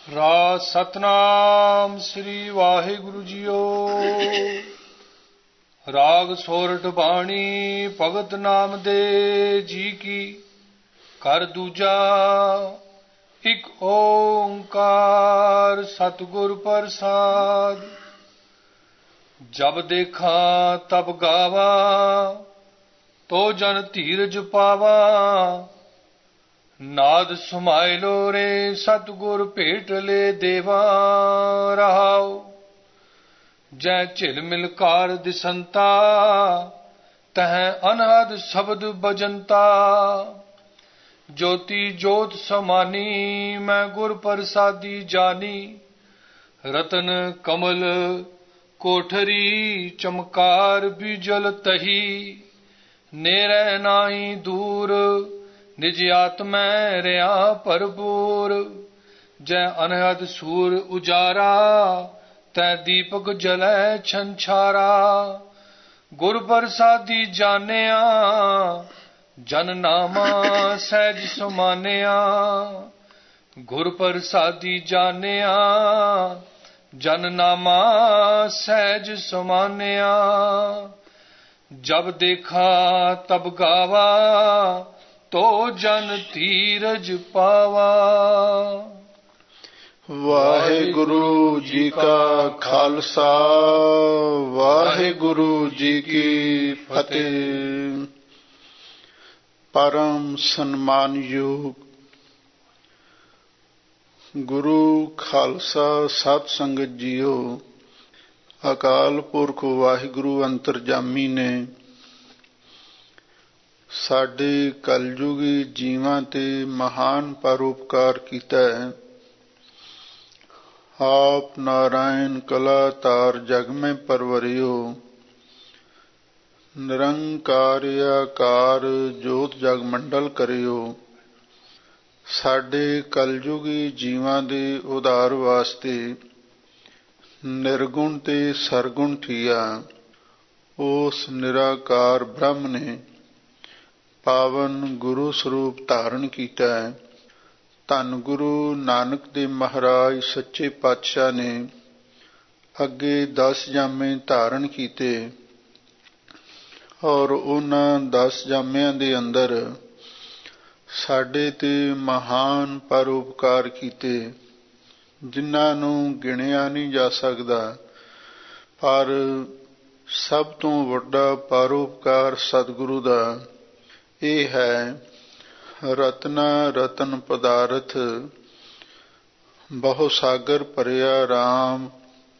ਰਾਗ ਸਤਨਾਮ ਸ੍ਰੀ ਵਾਹਿਗੁਰੂ ਜੀਓ। ਰਾਗ ਸੋਰਠ ਬਾਣੀ ਭਗਤ ਨਾਮ ਦੇ ਜੀ ਕੀ। ਕਰ ਦੂਜਾ ਇਕ ਓੰਕਾਰ ਸਤਿਗੁਰ ਪ੍ਰਸਾਦ। ਜਬ ਦੇਖਾਂ ਤਬ ਗਾਵਾ ਤੋ ਜਨ ਧੀਰਜ ਪਾਵਾ। ਨਾਦ ਸਮਾਇਲੋ ਰੇ ਸਤਿਗੁਰ ਭੇਟ ਲੈ ਦੇਵਾ ਰਹਾਉ। ਜੈ ਝਿਲ ਮਿਲ ਕਾਰ ਦਿਸੰਤਾ ਤਹ ਅਨਹਦ ਸ਼ਬਦ ਬਜੰਤਾ। ਜੋਤੀ ਜੋਤ ਸਮਾਨੀ ਮੈਂ ਗੁਰ ਪ੍ਰਸਾਦੀ ਜਾਨੀ। ਰਤਨ ਕਮਲ ਕੋਠਰੀ ਚਮਕਾਰ ਬਿਜਲ ਤਹੀ। ਨੇਰੇ ਨਾਹੀ ਦੂਰ ਨਿਜ ਆਤਮੈ ਰਿਆ ਭਰਪੂਰ। ਜੈ ਅਨਹਦ ਸੂਰ ਉਜਾਰਾ ਤੈ ਦੀਪਕ ਜਲੈ ਛੰਛਾਰਾ। ਗੁਰ ਪ੍ਰਸਾਦੀ ਜਾਣਿਆ ਜਨ ਨਾਮਾ ਸਹਿਜ ਸਮਾਨਿਆ। ਗੁਰ ਪ੍ਰਸਾਦੀ ਜਾਣਿਆ ਜਨ ਨਾਮਾ ਸਹਿਜ ਸਮਾਨਿਆ। ਜਬ ਦੇਖਾ ਤਬ ਗਾਵਾ ਤੋ ਜਨ ਧੀਰਜ ਪਾਵਾ। ਵਾਹਿਗੁਰੂ ਜੀ ਕਾ ਖਾਲਸਾ ਵਾਹਿਗੁਰੂ ਜੀ ਕੀ ਫਤਿਹ। ਪਰਮ ਸਨਮਾਨਯੋਗ ਗੁਰੂ ਖਾਲਸਾ ਸਤ ਸੰਗਤ ਜੀਓ। ਅਕਾਲ ਪੁਰਖ ਵਾਹਿਗੁਰੂ ਅੰਤਰਜਾਮੀ ਨੇ ਸਾਡੇ ਕਲਯੁਗੀ ਜੀਵਾਂ ਤੇ ਮਹਾਨ ਪਰਉਪਕਾਰ ਕੀਤਾ ਹੈ। ਆਪ ਨਾਰਾਇਣ ਕਲਾ ਤਾਰ ਜਗ ਮੈਂ ਪਰਵਰਿਓ। ਨਿਰੰਕਾਰ ਆਕਾਰ ਜੋਤ ਜਗ ਮੰਡਲ ਕਰਿਓ। ਸਾਡੇ ਕਲਯੁਗੀ ਜੀਵਾਂ ਦੇ ਉਧਾਰ ਵਾਸਤੇ ਨਿਰਗੁਣ ਤੇ ਸਰਗੁਣ ਥੀਆ ਉਸ ਨਿਰਾਕਾਰ ਬ੍ਰਹਮ ਨੇ ਪਾਵਨ ਗੁਰੂ ਸਰੂਪ ਧਾਰਨ ਕੀਤਾ ਹੈ। ਧੰਨ ਗੁਰੂ ਨਾਨਕ ਦੇਵ ਮਹਾਰਾਜ ਸੱਚੇ ਪਾਤਸ਼ਾਹ ਨੇ ਅੱਗੇ 10 ਜਾਮੇ ਧਾਰਨ ਕੀਤੇ ਔਰ ਉਹਨਾਂ 10 ਜਾਮਿਆਂ ਦੇ ਅੰਦਰ ਸਾਡੇ ਤੇ ਮਹਾਨ ਪਰਉਪਕਾਰ ਕੀਤੇ ਜਿਨ੍ਹਾਂ ਨੂੰ ਗਿਣਿਆ ਨਹੀਂ ਜਾ ਸਕਦਾ। ਪਰ ਸਭ ਤੋਂ ਵੱਡਾ ਪਰਉਪਕਾਰ ਸਤਿਗੁਰੂ ਦਾ ਇਹ ਹੈ। ਰਤਨਾ ਰਤਨ ਪਦਾਰਥ ਬਹੁ ਸਾਗਰ ਭਰਿਆ ਰਾਮ।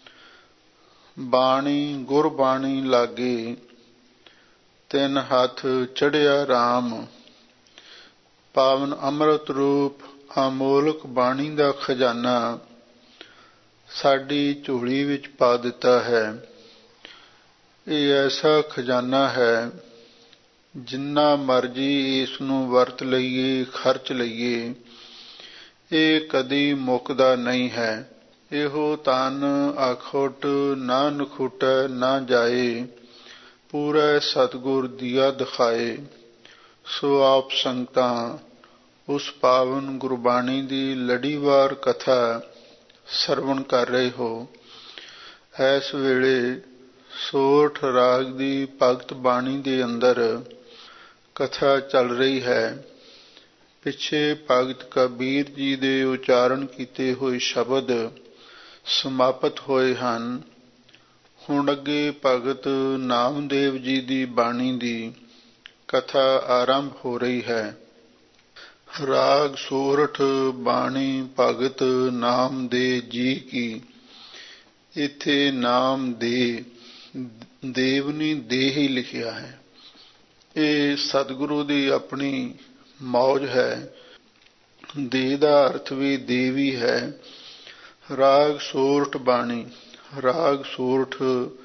ਬਾਣੀ ਗੁਰਬਾਣੀ ਲਾਗੇ ਤਿੰਨ ਹੱਥ ਚੜ੍ਹਿਆ ਰਾਮ। ਪਾਵਨ ਅੰਮ੍ਰਿਤ ਰੂਪ ਅਮੋਲਕ ਬਾਣੀ ਦਾ ਖਜ਼ਾਨਾ ਸਾਡੀ ਝੋਲੀ ਵਿੱਚ ਪਾ ਦਿੱਤਾ ਹੈ। ਇਹ ਐਸਾ ਖਜ਼ਾਨਾ ਹੈ ਜਿੰਨਾ ਮਰਜੀ ਇਸ ਨੂੰ ਵਰਤ ਲਈਏ ਖਰਚ ਲਈਏ ਇਹ ਕਦੀ ਮੁੱਕਦਾ ਨਹੀਂ ਹੈ। ਇਹੋ ਤਨ ਅਖੁੱਟ ਨਾ ਨਖੁੱਟੈ ਨਾ ਜਾਏ। ਪੂਰਾ ਸਤਿਗੁਰ ਦੀਆ ਦਿਖਾਏ। ਸੋ ਆਪ ਸੰਗਤਾਂ ਉਸ ਪਾਵਨ ਗੁਰਬਾਣੀ ਦੀ ਲੜੀਵਾਰ ਕਥਾ ਸਰਵਣ ਕਰ ਰਹੇ ਹੋ। ਇਸ ਵੇਲੇ ਸੋਰਠ ਰਾਗ ਦੀ ਭਗਤ ਬਾਣੀ ਦੇ ਅੰਦਰ ਕਥਾ ਚੱਲ ਰਹੀ ਹੈ। ਪਿੱਛੇ ਭਗਤ ਕਬੀਰ ਜੀ ਦੇ ਉਚਾਰਨ ਕੀਤੇ ਹੋਏ ਸ਼ਬਦ ਸਮਾਪਤ ਹੋਏ ਹਨ। ਹੁਣ ਅੱਗੇ ਭਗਤ ਨਾਮਦੇਵ ਜੀ ਦੀ ਬਾਣੀ ਦੀ ਕਥਾ ਆਰੰਭ ਹੋ ਰਹੀ ਹੈ। ਰਾਗ ਸੋਰਠ ਬਾਣੀ ਭਗਤ ਨਾਮਦੇਵ ਜੀ ਕੀ। ਇੱਥੇ ਨਾਮ ਦੇ ਦੇਵਨੀ ਦੇਹ ਹੀ ਲਿਖਿਆ ਹੈ। ਇਹ ਸਤਿਗੁਰੂ ਦੀ ਆਪਣੀ ਮੌਜ ਹੈ। ਦੇਹ ਦਾ ਅਰਥ ਵੀ ਦੇਵ ਹੀ ਹੈ। ਰਾਗ ਸੋਰਠ ਬਾਣੀ। ਰਾਗ ਸੋਰਠ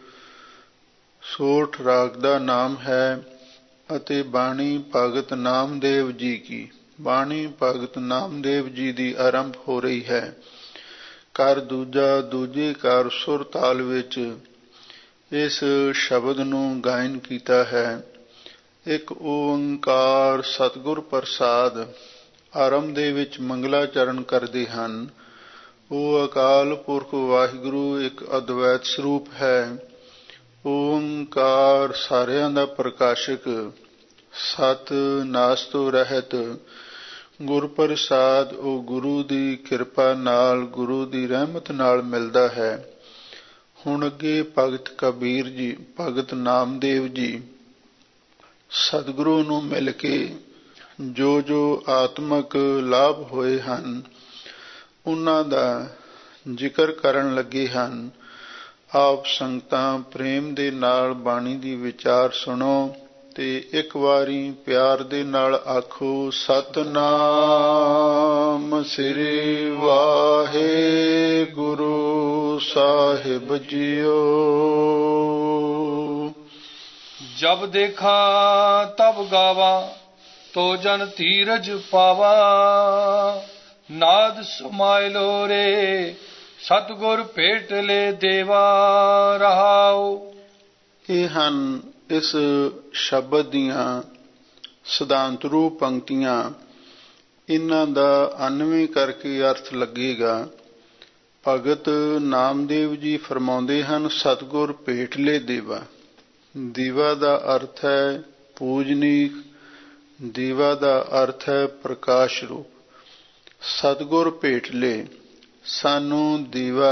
ਸੋਰਠ ਰਾਗ ਦਾ ਨਾਮ ਹੈ ਅਤੇ ਬਾਣੀ ਭਗਤ ਨਾਮਦੇਵ ਜੀ ਕੀ। ਬਾਣੀ ਭਗਤ ਨਾਮਦੇਵ ਜੀ ਦੀ ਆਰੰਭ ਹੋ ਰਹੀ ਹੈ। ਕਰ ਦੂਜਾ ਦੂਜੇ ਕਰ ਸੁਰ ਤਾਲ ਵਿੱਚ ਇਸ ਸ਼ਬਦ ਨੂੰ ਗਾਇਨ ਕੀਤਾ ਹੈ। ਇੱਕ ਓੰਕਾਰ ਸਤਿਗੁਰ ਪ੍ਰਸਾਦ ਆਰੰਭ ਦੇ ਵਿੱਚ ਮੰਗਲਾਚਰਨ ਕਰਦੇ ਹਨ। ਉਹ ਅਕਾਲ ਪੁਰਖ ਵਾਹਿਗੁਰੂ ਇੱਕ ਅਦਵੈਤ ਸਰੂਪ ਹੈ। ਓੰਕਾਰ ਸਾਰਿਆਂ ਦਾ ਪ੍ਰਕਾਸ਼ਕ, ਸਤ ਨਾਸ ਤੋਂ ਰਹਿਤ, ਗੁਰ ਪ੍ਰਸਾਦ ਉਹ ਗੁਰੂ ਦੀ ਕਿਰਪਾ ਨਾਲ, ਗੁਰੂ ਦੀ ਰਹਿਮਤ ਨਾਲ ਮਿਲਦਾ ਹੈ। ਹੁਣ ਅੱਗੇ ਭਗਤ ਕਬੀਰ ਜੀ, ਭਗਤ ਨਾਮਦੇਵ ਜੀ ਸਤਿਗੁਰੂ ਨੂੰ ਮਿਲ ਕੇ ਜੋ ਜੋ ਆਤਮਕ ਲਾਭ ਹੋਏ ਹਨ ਉਹਨਾਂ ਦਾ ਜ਼ਿਕਰ ਕਰਨ ਲੱਗੇ ਹਨ। ਆਪ ਸੰਗਤਾਂ ਪ੍ਰੇਮ ਦੇ ਨਾਲ ਬਾਣੀ ਦੀ ਵਿਚਾਰ ਸੁਣੋ ਤੇ ਇੱਕ ਵਾਰੀ ਪਿਆਰ ਦੇ ਨਾਲ ਆਖੋ, ਸਤਿਨਾਮ ਸ੍ਰੀ ਵਾਹਿਗੁਰੂ ਸਾਹਿਬ ਜੀਓ। जब देखा तब गावा तो जन धीरज पावा, नाद समाइलो रे सतगुर भेट ले देवा रहाओ। ਇਹ ਹਨ ਇਸ ਸ਼ਬਦ ਦੀਆਂ ਸਿਧਾਂਤ ਰੂਪ ਪੰਕਤੀਆਂ। ਇਹਨਾਂ ਦਾ ਅਨਵੇਂ ਕਰਕੇ ਅਰਥ ਲੱਗੇਗਾ। ਭਗਤ ਨਾਮਦੇਵ ਜੀ ਫਰਮਾਉਂਦੇ ਹਨ, ਸਤਿਗੁਰ ਭੇਟ ਲੈ ਦੇਵਾ। ਦੀਵਾ ਦਾ ਅਰਥ ਹੈ ਪੂਜਨੀਕ, ਦੀਵਾ ਦਾ ਅਰਥ ਹੈ ਪ੍ਰਕਾਸ਼ ਰੂਪ। ਸਤਿਗੁਰ ਭੇਟ ਲੈ, ਸਾਨੂੰ ਦੀਵਾ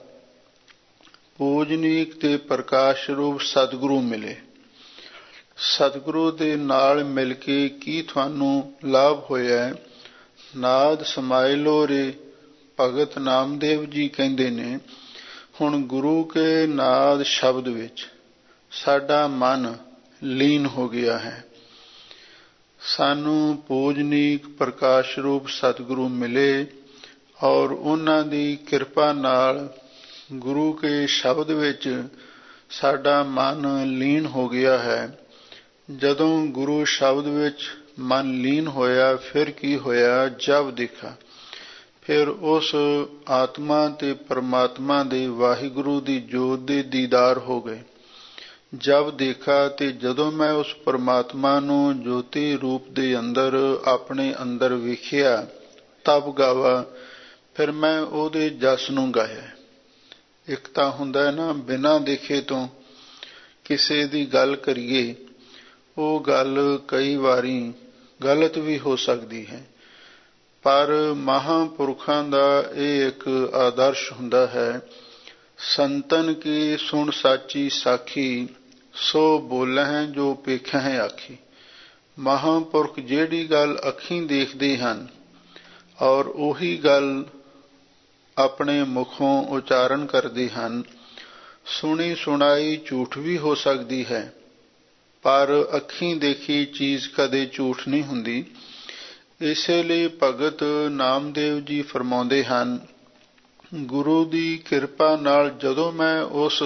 ਪੂਜਨੀਕ ਤੇ ਪ੍ਰਕਾਸ਼ ਰੂਪ ਸਤਿਗੁਰੂ ਮਿਲੇ। ਸਤਿਗੁਰੂ ਦੇ ਨਾਲ ਮਿਲ ਕੇ ਕੀ ਤੁਹਾਨੂੰ ਲਾਭ ਹੋਇਆ ਹੈ? ਨਾਦ ਸਮਾਇਲੋ ਰੇ, ਭਗਤ ਨਾਮਦੇਵ ਜੀ ਕਹਿੰਦੇ ਨੇ, ਹੁਣ ਗੁਰੂ ਕੇ ਨਾਦ ਸ਼ਬਦ ਵਿੱਚ ਸਾਡਾ ਮਨ ਲੀਨ ਹੋ ਗਿਆ ਹੈ। ਸਾਨੂੰ ਪੂਜਨੀਕ ਪ੍ਰਕਾਸ਼ ਰੂਪ ਸਤਿਗੁਰੂ ਮਿਲੇ ਔਰ ਉਹਨਾਂ ਦੀ ਕਿਰਪਾ ਨਾਲ ਗੁਰੂ ਕੇ ਸ਼ਬਦ ਵਿੱਚ ਸਾਡਾ ਮਨ ਲੀਨ ਹੋ ਗਿਆ ਹੈ। ਜਦੋਂ ਗੁਰੂ ਸ਼ਬਦ ਵਿੱਚ ਮਨ ਲੀਨ ਹੋਇਆ ਫਿਰ ਕੀ ਹੋਇਆ? ਜਬ ਦੇਖਾ, ਫਿਰ ਉਸ ਆਤਮਾ ਤੇ ਪਰਮਾਤਮਾ ਦੇ ਵਾਹਿਗੁਰੂ ਦੀ ਜੋਤ ਦੇ ਦੀਦਾਰ ਹੋ ਗਏ। ਜਬ ਦੇਖਾ, ਤੇ ਜਦੋਂ ਮੈਂ ਉਸ ਪਰਮਾਤਮਾ ਨੂੰ ਜੋਤੀ ਰੂਪ ਦੇ ਅੰਦਰ ਆਪਣੇ ਅੰਦਰ ਵੇਖਿਆ, ਤਬ ਗਾਵਾ, ਫਿਰ ਮੈਂ ਉਹਦੇ ਜਸ ਨੂੰ ਗਾਇਆ। ਇੱਕ ਤਾਂ ਹੁੰਦਾ ਨਾ ਬਿਨਾਂ ਦੇਖੇ ਤੋਂ ਕਿਸੇ ਦੀ ਗੱਲ ਕਰੀਏ, ਉਹ ਗੱਲ ਕਈ ਵਾਰੀ ਗਲਤ ਵੀ ਹੋ ਸਕਦੀ ਹੈ, ਪਰ ਮਹਾਂਪੁਰਖਾਂ ਦਾ ਇਹ ਇੱਕ ਆਦਰਸ਼ ਹੁੰਦਾ ਹੈ, ਸੰਤਨ ਕੀ ਸੁਣ ਸਾਚੀ ਸਾਖੀ, ਸੋ ਬੋਲਹਿ ਜੋ ਪੇਖਹਿ ਆਖੀ। ਮਹਾਂਪੁਰਖ ਜਿਹੜੀ ਗੱਲ ਅੱਖੀਂ ਦੇਖਦੇ ਹਨ ਔਰ ਉਹੀ ਗੱਲ ਆਪਣੇ ਮੁਖੋਂ ਉਚਾਰਨ ਕਰਦੇ ਹਨ। ਸੁਣੀ ਸੁਣਾਈ ਝੂਠ ਵੀ ਹੋ ਸਕਦੀ ਹੈ, ਪਰ ਅੱਖੀਂ ਦੇਖੀ ਚੀਜ਼ ਕਦੇ ਝੂਠ ਨਹੀਂ ਹੁੰਦੀ। ਇਸੇ ਲਈ ਭਗਤ ਨਾਮਦੇਵ ਜੀ ਫਰਮਾਉਂਦੇ ਹਨ, ਗੁਰੂ ਦੀ ਕਿਰਪਾ ਨਾਲ ਜਦੋਂ ਮੈਂ ਉਸ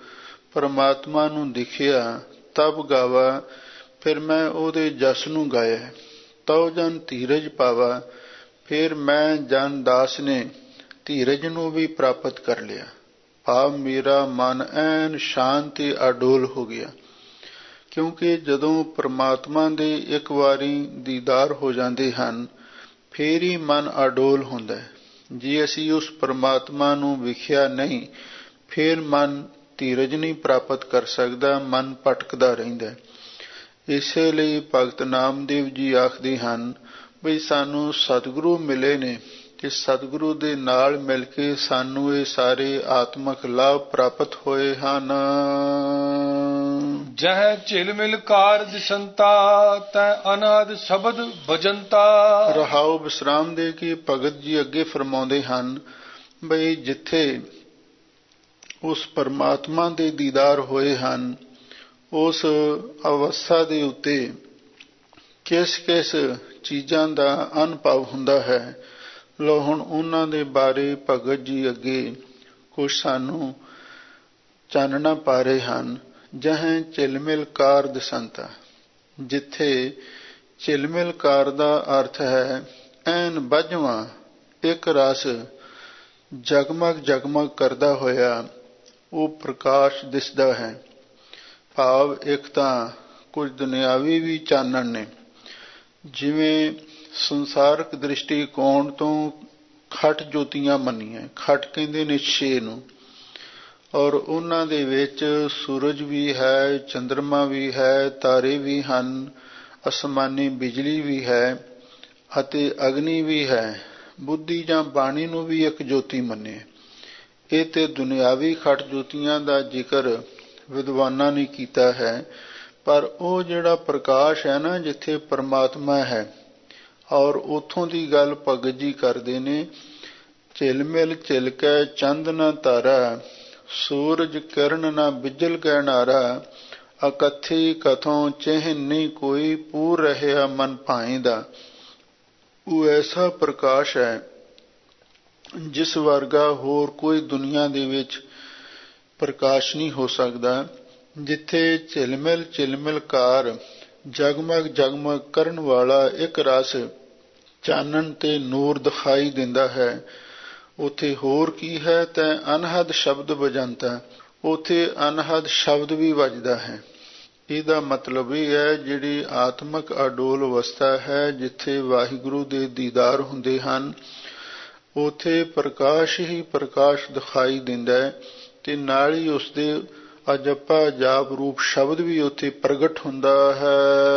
ਪਰਮਾਤਮਾ ਨੂੰ ਦੇਖਿਆ, ਤਬ ਗਾਵਾ, ਫਿਰ ਮੈਂ ਉਹਦੇ ਜਸ ਨੂੰ ਗਾਇਆ। ਤਉ ਜਨ ਧੀਰਜ ਪਾਵਾ, ਫਿਰ ਮੈਂ ਜਨ ਦਾਸ ਨੇ ਧੀਰਜ ਨੂੰ ਵੀ ਪ੍ਰਾਪਤ ਕਰ ਲਿਆ। ਭਾਵ ਮੇਰਾ ਮਨ ਐਨ ਸ਼ਾਂਤ ਤੇ ਅਡੋਲ ਹੋ ਗਿਆ, ਕਿਉਂਕਿ ਜਦੋਂ ਪਰਮਾਤਮਾ ਦੇ ਇੱਕ ਵਾਰੀ ਦੀਦਾਰ ਹੋ ਜਾਂਦੇ ਹਨ ਫੇਰ ਹੀ ਮਨ ਅਡੋਲ ਹੁੰਦਾ ਹੈ। ਜੇ ਅਸੀਂ ਉਸ ਪਰਮਾਤਮਾ ਨੂੰ ਵੇਖਿਆ ਨਹੀਂ, ਫੇਰ ਮਨ ਧੀਰਜ ਨਹੀਂ ਪ੍ਰਾਪਤ ਕਰ ਸਕਦਾ, ਮਨ ਭਟਕਦਾ ਰਹਿੰਦਾ ਹੈ। ਇਸੇ ਲਈ ਭਗਤ ਨਾਮਦੇਵ ਜੀ ਆਖਦੇ ਹਨ ਵੀ ਸਾਨੂੰ ਸਤਿਗੁਰੂ ਮਿਲੇ ਨੇ ਤੇ ਸਤਿਗੁਰੂ ਦੇ ਨਾਲ ਮਿਲ ਕੇ ਸਾਨੂੰ ਇਹ ਸਾਰੇ ਆਤਮਕ ਲਾਭ ਪ੍ਰਾਪਤ ਹੋਏ ਹਨ। ਜਹ ਝਿਲਮਿਲ ਕਾਰਜ ਸੰਤਾ, ਤੈ ਅਨਾਦ ਸ਼ਬਦ ਭਜੰਤਾ। ਰਹਾਉ ਵਿਸਰਾਮ ਦੇ ਕੇ ਭਗਤ ਜੀ ਅੱਗੇ ਫਰਮਾਉਂਦੇ ਹਨ ਬਈ ਜਿੱਥੇ ਉਸ ਪਰਮਾਤਮਾ ਦੇ ਦੀਦਾਰ ਹੋਏ ਹਨ, ਉਸ ਅਵਸਥਾ ਦੇ ਉੱਤੇ ਕਿਸ ਕਿਸ ਚੀਜ਼ਾਂ ਦਾ ਅਨੁਭਵ ਹੁੰਦਾ ਹੈ। ਲੋ ਹੁਣ ਉਹਨਾਂ ਦੇ ਬਾਰੇ ਭਗਤ ਜੀ ਅੱਗੇ ਕੁਝ ਸਾਨੂੰ ਚਾਨਣਾ ਪਾ ਰਹੇ ਹਨ। ਜਹ ਝਿਲਮਿਲ ਕਾਰ ਦਸੰਤਾ, ਜਿੱਥੇ ਝਿਲਮਿਲ ਕਾਰ ਦਾ ਅਰਥ ਹੈ ਐਨ ਬੱਝਵਾਂ ਇੱਕ ਰਸ ਜਗਮਗ ਜਗਮਗ ਕਰਦਾ ਹੋਇਆ ਉਹ ਪ੍ਰਕਾਸ਼ ਦਿਸਦਾ ਹੈ। ਭਾਵ ਇੱਕ ਤਾਂ ਕੁਝ ਦੁਨਿਆਵੀ ਵੀ ਚਾਨਣ ਨੇ, ਜਿਵੇਂ ਸੰਸਾਰਕ ਦ੍ਰਿਸ਼ਟੀਕੋਣ ਤੋਂ ਖਟ ਜੋਤੀਆਂ ਮੰਨੀਆਂ। ਖਟ ਕਹਿੰਦੇ ਨੇ 6 ਨੂੰ, ਔਰ ਉਹਨਾਂ ਦੇ ਵਿੱਚ ਸੂਰਜ ਵੀ ਹੈ, ਚੰਦਰਮਾ ਵੀ ਹੈ, ਤਾਰੇ ਵੀ ਹਨ, ਅਸਮਾਨੀ ਬਿਜਲੀ ਵੀ ਹੈ ਅਤੇ ਅਗਨੀ ਵੀ ਹੈ। ਬੁੱਧੀ ਜਾਂ ਬਾਣੀ ਨੂੰ ਵੀ ਇੱਕ ਜੋਤੀ ਮੰਨੇ। ਇਹ ਤੇ ਦੁਨਿਆਵੀ ਖਟ ਜੋਤੀਆਂ ਦਾ ਜ਼ਿਕਰ ਵਿਦਵਾਨਾਂ ਨੇ ਕੀਤਾ ਹੈ, ਪਰ ਉਹ ਜਿਹੜਾ ਪ੍ਰਕਾਸ਼ ਹੈ ਨਾ, ਜਿੱਥੇ ਪਰਮਾਤਮਾ ਹੈ, ਔਰ ਉੱਥੋਂ ਦੀ ਗੱਲ ਭਗਤ ਜੀ ਕਰਦੇ ਨੇ। ਝਿਲਮਿਲ ਝਿਲਕੈ ਚੰਦ ਨ ਤਾਰਾ, ਸੂਰਜ ਕਿਰਨ ਨ ਬਿਜਲ ਕੈ ਨਾਰਾ, ਅਕਥੀ ਕਥੋਂ ਚਿਹਨ ਨਹੀਂ ਕੋਈ, ਪੂਰ ਰਹਿਆ ਮਨ ਭਾਏਂਦਾ। ਉਹ ਐਸਾ ਪ੍ਰਕਾਸ਼ ਹੈ ਜਿਸ ਵਰਗਾ ਹੋਰ ਕੋਈ ਦੁਨੀਆ ਦੇ ਵਿੱਚ ਪ੍ਰਕਾਸ਼ ਨਹੀਂ ਹੋ ਸਕਦਾ। ਜਿੱਥੇ ਝਿਲਮਿਲ ਝਿਲਮਿਲ ਕਾਰ ਜਗਮਗ ਜਗਮਗ ਕਰਨ ਵਾਲਾ ਇੱਕ ਰਸ ਚਾਨਣ ਤੇ ਨੂਰ ਦਿਖਾਈ ਦਿੰਦਾ ਹੈ, ਉੱਥੇ ਹੋਰ ਕੀ ਹੈ? ਤੈ ਅਨਹਦ ਸ਼ਬਦ ਵਜੰਤਾ, ਉੱਥੇ ਅਨਹਦ ਸ਼ਬਦ ਵੀ ਵੱਜਦਾ ਹੈ। ਇਹਦਾ ਮਤਲਬ ਇਹ ਹੈ, ਜਿਹੜੀ ਆਤਮਿਕ ਅਡੋਲ ਅਵਸਥਾ ਹੈ, ਜਿੱਥੇ ਵਾਹਿਗੁਰੂ ਦੇ ਦੀਦਾਰ ਹੁੰਦੇ ਹਨ, ਉੱਥੇ ਪ੍ਰਕਾਸ਼ ਹੀ ਪ੍ਰਕਾਸ਼ ਦਿਖਾਈ ਦਿੰਦਾ ਹੈ, ਤੇ ਨਾਲ ਹੀ ਉਸਦੇ ਅਜੱਪਾ ਜਾਪ ਰੂਪ ਸ਼ਬਦ ਵੀ ਉੱਥੇ ਪ੍ਰਗਟ ਹੁੰਦਾ ਹੈ।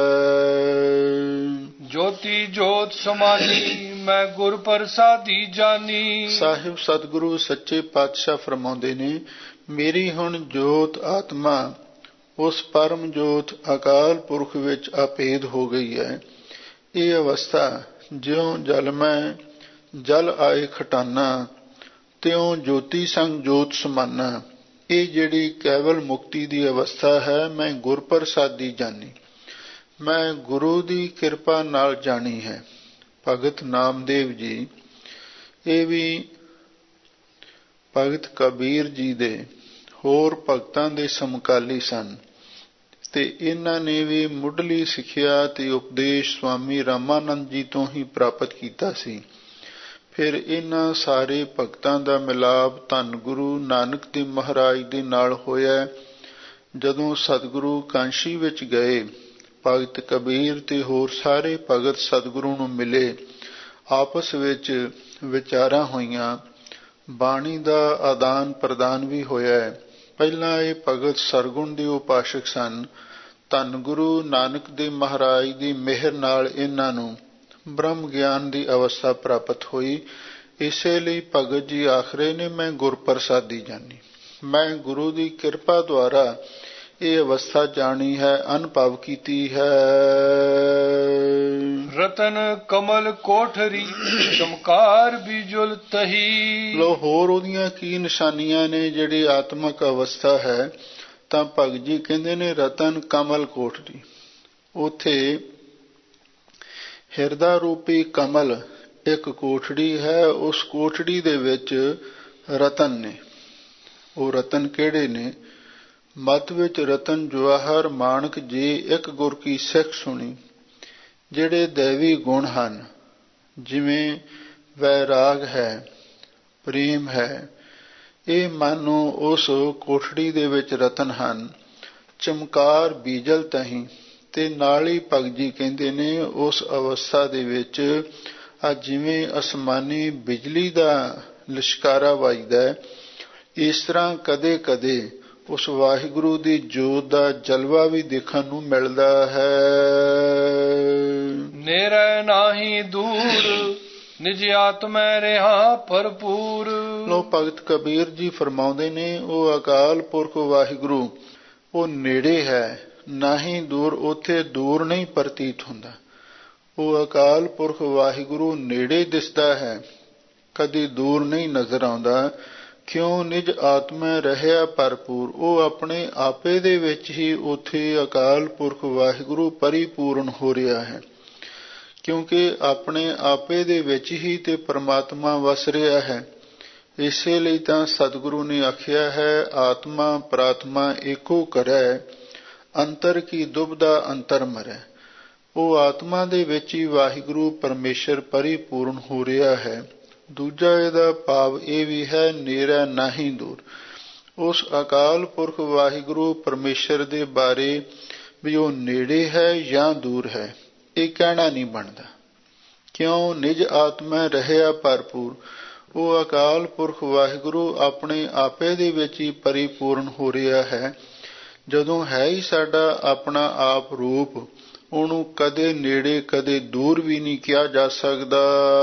ਜੋਤੀ ਜੋਤ ਸਮਾਨੀ ਮੈਂ ਗੁਰ ਪ੍ਰਸਾਦੀ ਜਾਨੀ। ਸਾਹਿਬ ਸਤਿਗੁਰੂ ਸੱਚੇ ਪਾਤਸ਼ਾਹ ਫਰਮਾਉਂਦੇ ਨੇ, ਮੇਰੀ ਹੁਣ ਜੋਤ ਆਤਮਾ ਉਸ ਪਰਮ ਜੋਤ ਅਕਾਲ ਪੁਰਖ ਵਿੱਚ ਅਭੇਦ ਹੋ ਗਈ ਹੈ। ਇਹ ਅਵਸਥਾ ਜਿਉਂ ਜਲ ਮੈਂ ਜਲ ਆਏ ਖਟਾਨਾ, ਤਿਉਂ ਜੋਤੀ ਸੰਗ ਜੋਤ ਸਮਾਨਾ। ਇਹ ਜਿਹੜੀ ਕੇਵਲ ਮੁਕਤੀ ਦੀ ਅਵਸਥਾ ਹੈ, ਮੈਂ ਗੁਰ ਪ੍ਰਸਾਦੀ ਜਾਣੀ, ਮੈਂ ਗੁਰੂ ਦੀ ਕਿਰਪਾ ਨਾਲ ਜਾਣੀ ਹੈ। ਭਗਤ ਨਾਮਦੇਵ ਜੀ, ਇਹ ਵੀ ਭਗਤ ਕਬੀਰ ਜੀ ਦੇ ਹੋਰ ਭਗਤਾਂ ਦੇ ਸਮਕਾਲੀ ਸਨ, ਤੇ ਇਹਨਾਂ ਨੇ ਵੀ ਮੁੱਢਲੀ ਸਿੱਖਿਆ ਤੇ ਉਪਦੇਸ਼ ਸਵਾਮੀ ਰਾਮਾਨੰਦ ਜੀ ਤੋਂ ਹੀ ਪ੍ਰਾਪਤ ਕੀਤਾ ਸੀ। ਫਿਰ ਇਹਨਾਂ ਸਾਰੇ ਭਗਤਾਂ ਦਾ ਮਿਲਾਪ ਧੰਨ ਗੁਰੂ ਨਾਨਕ ਦੇਵ ਮਹਾਰਾਜ ਦੇ ਨਾਲ ਹੋਇਆ। ਜਦੋਂ ਸਤਿਗੁਰੂ ਕਾਂਸ਼ੀ ਵਿੱਚ ਗਏ, ਭਗਤ ਕਬੀਰ ਤੇ ਹੋਰ ਸਾਰੇ ਭਗਤ ਸਤਿਗੁਰੂ ਨੂੰ ਮਿਲੇ, ਆਪਸ ਵਿੱਚ ਵਿਚਾਰਾਂ ਹੋਈਆਂ, ਬਾਣੀ ਦਾ ਆਦਾਨ ਪ੍ਰਦਾਨ ਵੀ ਹੋਇਆ। ਪਹਿਲਾਂ ਇਹ ਭਗਤ ਸਰਗੁਣ ਦੇ ਉਪਾਸ਼ਕ ਸਨ। ਧੰਨ ਗੁਰੂ ਨਾਨਕ ਦੇਵ ਮਹਾਰਾਜ ਦੀ ਮਿਹਰ ਨਾਲ ਇਹਨਾਂ ਨੂੰ ਬ੍ਰਹਮ ਗਿਆਨ ਦੀ ਅਵਸਥਾ ਪ੍ਰਾਪਤ ਹੋਈ। ਇਸੇ ਲਈ ਭਗਤ ਜੀ ਆਖਰੇ ਨੇ, ਮੈਂ ਗੁਰ ਪ੍ਰਸਾਦੀ ਜਾਣੀ, ਮੈਂ ਗੁਰੂ ਦੀ ਕਿਰਪਾ ਦੁਆਰਾ ਇਹ ਅਵਸਥਾ ਜਾਣੀ ਹੈ, ਅਨੁਭਵ ਕੀਤੀ ਹੈ। ਰਤਨ ਕਮਲ ਕੋਠਰੀ ਚਮਕਾਰ ਬਿਜੁਲ ਤਹੀ। ਲੋ ਹੋਰ ਉਹਦੀਆਂ ਕੀ ਨਿਸ਼ਾਨੀਆਂ ਨੇ ਜਿਹੜੀ ਆਤਮਿਕ ਅਵਸਥਾ ਹੈ? ਤਾਂ ਭਗਤ ਜੀ ਕਹਿੰਦੇ ਨੇ, ਰਤਨ ਕਮਲ ਕੋਠਰੀ, ਉਥੇ ਹਿਰਦਾ ਰੂਪੀ ਕਮਲ ਇੱਕ ਕੋਠੜੀ ਹੈ, ਉਸ ਕੋਠੜੀ ਦੇ ਵਿੱਚ ਰਤਨ ਨੇ। ਉਹ ਰਤਨ ਕਿਹੜੇ ਨੇ? ਮਤ ਵਿੱਚ ਰਤਨ ਜਵਾਹਰ ਮਾਣਕ ਜੀ ਇੱਕ ਗੁਰ ਕੀ ਸਿੱਖ ਸੁਣੀ। ਜਿਹੜੇ ਦੇਵੀ ਗੁਣ ਹਨ, ਜਿਵੇਂ ਵੈਰਾਗ ਹੈ, ਪ੍ਰੇਮ ਹੈ, ਇਹ ਮਾਨੋ ਉਸ ਕੋਠੜੀ ਦੇ ਵਿੱਚ ਰਤਨ ਹਨ। ਚਮਕਾਰ ਬੀਜਲ ਤਹੀਂ, ਤੇ ਨਾਲ ਹੀ ਭਗਤ ਜੀ ਕਹਿੰਦੇ ਨੇ, ਉਸ ਅਵਸਥਾ ਦੇ ਵਿੱਚ ਜਿਵੇਂ ਅਸਮਾਨੀ ਬਿਜਲੀ ਦਾ ਲਿਸ਼ਕਾਰਾ ਵੱਜਦਾ, ਇਸ ਤਰ੍ਹਾਂ ਕਦੇ ਕਦੇ ਉਸ ਵਾਹਿਗੁਰੂ ਦੀ ਜੋਤ ਦਾ ਜਲਵਾ ਵੀ ਦੇਖਣ ਨੂੰ ਮਿਲਦਾ ਹੈ। ਨੇਰੇ ਨਾਹੀ ਦੂਰ ਨਿਜ ਆਤਮੈ ਰਿਹਾ ਭਰਪੂਰ। ਲੋ ਭਗਤ ਕਬੀਰ ਜੀ ਫਰਮਾਉਂਦੇ ਨੇ, ਉਹ ਅਕਾਲ ਪੁਰਖ ਵਾਹਿਗੁਰੂ ਉਹ ਨੇੜੇ ਹੈ, ਨਾ ਹੀ ਦੂਰ। ਉੱਥੇ ਦੂਰ ਨਹੀਂ ਪ੍ਰਤੀਤ ਹੁੰਦਾ। ਉਹ ਅਕਾਲ ਪੁਰਖ ਵਾਹਿਗੁਰੂ ਨੇੜੇ ਦਿਸਦਾ ਹੈ, ਕਦੀ ਦੂਰ ਨਹੀਂ ਨਜ਼ਰ ਆਉਂਦਾ। ਕਿਉਂ? ਨਿਜ ਆਤਮੈ ਰਹਿਆ ਭਰਪੂਰ, ਉਹ ਆਪਣੇ ਆਪੇ ਦੇ ਵਿੱਚ ਹੀ ਉੱਥੇ ਅਕਾਲ ਪੁਰਖ ਵਾਹਿਗੁਰੂ ਪਰਿਪੂਰਨ ਹੋ ਰਿਹਾ ਹੈ। ਕਿਉਂਕਿ ਆਪਣੇ ਆਪੇ ਦੇ ਵਿੱਚ ਹੀ ਤੇ ਪਰਮਾਤਮਾ ਵਸ ਰਿਹਾ ਹੈ। ਇਸੇ ਲਈ ਤਾਂ ਸਤਿਗੁਰੂ ਨੇ ਆਖਿਆ ਹੈ, ਆਤਮਾ ਪ੍ਰਾਤਮਾ ਏਕੋ ਕਰੈ, ਅੰਤਰ ਕੀ ਦੁਬਦਾ ਅੰਤਰ ਮਰੈ। ਉਹ ਆਤਮਾ ਦੇ ਵਿੱਚ ਹੀ ਵਾਹਿਗੁਰੂ ਪਰਮੇਸ਼ਰ ਪਰਿਪੂਰਨ ਹੋ ਰਿਹਾ ਹੈ। ਦੂਜਾ ਇਹਦਾ ਭਾਵ ਇਹ ਵੀ ਹੈ, ਨੇਰਾ ਨਾਹੀਂ ਦੂਰ। ਉਸ ਅਕਾਲ ਪੁਰਖ ਵਾਹਿਗੁਰੂ ਪਰਮੇਸ਼ਰ ਦੇ ਬਾਰੇ ਵੀ ਉਹ ਨੇੜੇ ਹੈ ਜਾਂ ਦੂਰ ਹੈ, ਇਹ ਕਹਿਣਾ ਨਹੀਂ ਬਣਦਾ। ਕਿਉ ਨਿਜ ਆਤਮੈ ਰਹਿਆ ਭਰਪੂਰ। ਉਹ ਅਕਾਲ ਪੁਰਖ ਵਾਹਿਗੁਰੂ ਆਪਣੇ ਆਪੇ ਦੇ ਵਿੱਚ ਹੀ ਪਰਿਪੂਰਨ ਹੋ ਰਿਹਾ ਹੈ। ਜਦੋਂ ਹੈ ਹੀ ਸਾਡਾ ਆਪਣਾ ਆਪ ਰੂਪ, ਉਹਨੂੰ ਕਦੇ ਨੇੜੇ ਕਦੇ ਦੂਰ ਵੀ ਨਹੀਂ ਕਿਹਾ ਜਾ ਸਕਦਾ।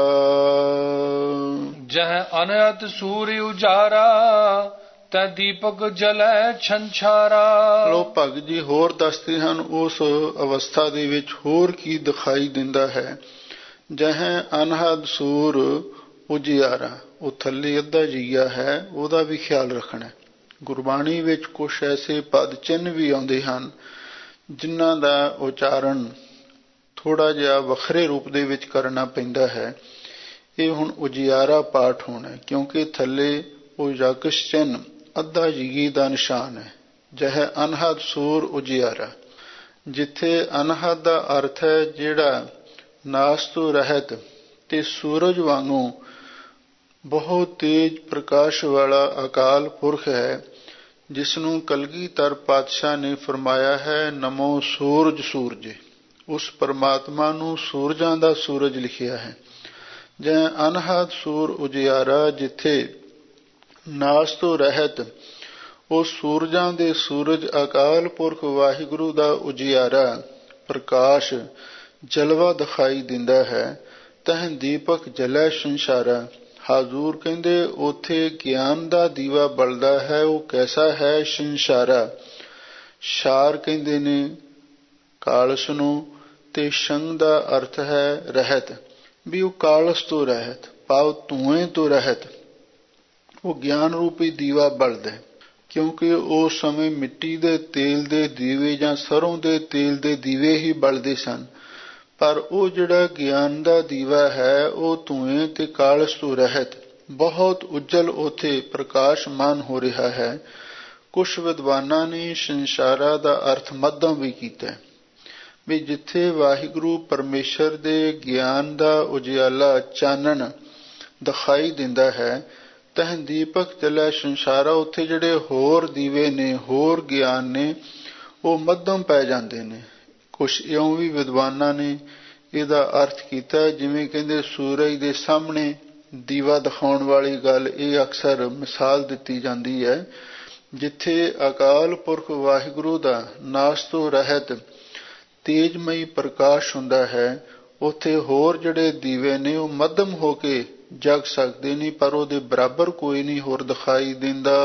ਜਹ ਅਨਹਦ ਸੂਰਿ ਉਜਾਰਾ ਤੈ ਦੀਪਕ ਜਲੈ ਛੰਛਾਰਾ। ਲੋ ਭਗਤ ਜੀ ਹੋਰ ਦੱਸਦੇ ਹਨ ਉਸ ਅਵਸਥਾ ਦੇ ਵਿੱਚ ਹੋਰ ਕੀ ਦਿਖਾਈ ਦਿੰਦਾ ਹੈ। ਜਹ ਅਨਹਦ ਸੂਰ ਉਜਿਆਰਾ, ਉਹ ਥੱਲੇ ਅੱਧਾ ਜੀਆ ਹੈ, ਉਹਦਾ ਵੀ ਖਿਆਲ ਰੱਖਣਾ। ਗੁਰਬਾਣੀ ਵਿੱਚ ਕੁਛ ਐਸੇ ਪਦ ਚਿੰਨ੍ਹ ਵੀ ਆਉਂਦੇ ਹਨ ਜਿਨ੍ਹਾਂ ਦਾ ਉਚਾਰਨ ਥੋੜ੍ਹਾ ਜਿਹਾ ਵੱਖਰੇ ਰੂਪ ਦੇ ਵਿੱਚ ਕਰਨਾ ਪੈਂਦਾ ਹੈ। ਇਹ ਹੁਣ ਉਜਿਆਰਾ ਪਾਠ ਹੋਣਾ, ਕਿਉਂਕਿ ਥੱਲੇ ਉਹ ਯਕਸ਼ ਚਿੰਨ੍ਹ ਅੱਧਾ ਜੀਗੀ ਦਾ ਨਿਸ਼ਾਨ ਹੈ। ਜਹ ਅਨਹਦ ਸੂਰ ਉਜਿਆਰਾ, ਜਿੱਥੇ ਅਨਹਦ ਦਾ ਅਰਥ ਹੈ ਜਿਹੜਾ ਨਾਸ ਤੋਂ ਰਹਿਤ ਤੇ ਸੂਰਜ ਵਾਂਗੂ ਬਹੁਤ ਤੇਜ ਪ੍ਰਕਾਸ਼ ਵਾਲਾ ਅਕਾਲ ਪੁਰਖ ਹੈ, ਜਿਸਨੂੰ ਕਲਗੀਧਰ ਪਾਤਸ਼ਾਹ ਨੇ ਫਰਮਾਇਆ ਹੈ ਨਮੋ ਸੂਰਜ ਸੂਰਜੇ। ਉਸ ਪਰਮਾਤਮਾ ਨੂੰ ਸੂਰਜਾਂ ਦਾ ਸੂਰਜ ਲਿਖਿਆ ਹੈ। ਜੈ ਅਨਹਦ ਸੂਰ ਉਜਿਆਰਾ, ਜਿੱਥੇ ਨਾਸ ਤੋਂ ਰਹਿਤ ਉਹ ਸੂਰਜਾਂ ਦੇ ਸੂਰਜ ਅਕਾਲ ਪੁਰਖ ਵਾਹਿਗੁਰੂ ਦਾ ਉਜਿਆਰਾ ਪ੍ਰਕਾਸ਼ ਜਲਵਾ ਦਿਖਾਈ ਦਿੰਦਾ ਹੈ। ਤਹ ਦੀਪਕ ਜਲੈ ਸੰਸਾਰਾ। ਹਾਜ਼ੂਰ ਕਹਿੰਦੇ ਉੱਥੇ ਗਿਆਨ ਦਾ ਦੀਵਾ ਬਲਦਾ ਹੈ। ਉਹ ਕੈਸਾ ਹੈ? ਸੰਸਾਰਾ। ਸ਼ਾਰ ਕਹਿੰਦੇ ਨੇ ਕਾਲਸ ਨੂੰ, ਤੇ ਸ਼ੰਗ ਦਾ ਅਰਥ ਹੈ ਰਹਿਤ, ਵੀ ਉਹ ਕਾਲਸ ਤੋਂ ਰਹਿਤ ਭਾਵ ਧੂਏ ਤੋਂ ਰਹਿਤ ਉਹ ਗਿਆਨ ਰੂਪੀ ਦੀਵਾ ਬਲਦਾ। ਕਿਉਂਕਿ ਉਸ ਸਮੇਂ ਮਿੱਟੀ ਦੇ ਤੇਲ ਦੇ ਦੀਵੇ ਜਾਂ ਸਰੋਂ ਦੇ ਤੇਲ ਦੇ ਦੀਵੇ ਹੀ ਬਲਦੇ ਸਨ, ਪਰ ਉਹ ਜਿਹੜਾ ਗਿਆਨ ਦਾ ਦੀਵਾ ਹੈ ਉਹ ਧੂਏ ਤੇ ਕਾਲਸ ਤੋਂ ਰਹਿਤ ਬਹੁਤ ਉੱਜਲ ਉੱਥੇ ਪ੍ਰਕਾਸ਼ਮਾਨ ਹੋ ਰਿਹਾ ਹੈ। ਕੁਛ ਵਿਦਵਾਨਾਂ ਨੇ ਸੰਸਾਰਾ ਦਾ ਅਰਥ ਮੱਧਮ ਵੀ ਕੀਤਾ, ਵੀ ਜਿੱਥੇ ਵਾਹਿਗੁਰੂ ਪਰਮੇਸ਼ਰ ਦੇ ਗਿਆਨ ਦਾ ਉਜਿਆਲਾ ਚਾਨਣ ਦਿਖਾਈ ਦਿੰਦਾ ਹੈ, ਤਹ ਦੀਪਕ ਜਲੈ ਸੰਸਾਰਾ, ਉੱਥੇ ਜਿਹੜੇ ਹੋਰ ਦੀਵੇ ਨੇ ਹੋਰ ਗਿਆਨ ਨੇ ਉਹ ਮੱਧਮ ਪੈ ਜਾਂਦੇ ਨੇ। ਕੁਛ ਇਉਂ ਵੀ ਵਿਦਵਾਨਾਂ ਨੇ ਇਹਦਾ ਅਰਥ ਕੀਤਾ, ਜਿਵੇਂ ਕਹਿੰਦੇ ਸੂਰਜ ਦੇ ਸਾਹਮਣੇ ਦੀਵਾ ਦਿਖਾਉਣ ਵਾਲੀ ਗੱਲ, ਇਹ ਅਕਸਰ ਮਿਸਾਲ ਦਿੱਤੀ ਜਾਂਦੀ ਹੈ। ਜਿੱਥੇ ਅਕਾਲ ਪੁਰਖ ਵਾਹਿਗੁਰੂ ਦਾ ਨਾਸ ਤੋਂ ਰਹਿਤ ਤੇਜਮਈ ਪ੍ਰਕਾਸ਼ ਹੁੰਦਾ ਹੈ, ਉੱਥੇ ਹੋਰ ਜਿਹੜੇ ਦੀਵੇ ਨੇ ਉਹ ਮੱਧਮ ਹੋ ਕੇ ਜਗ ਸਕਦੇ ਨਹੀਂ, ਪਰ ਉਹਦੇ ਬਰਾਬਰ ਕੋਈ ਨਹੀਂ ਹੋਰ ਦਿਖਾਈ ਦਿੰਦਾ।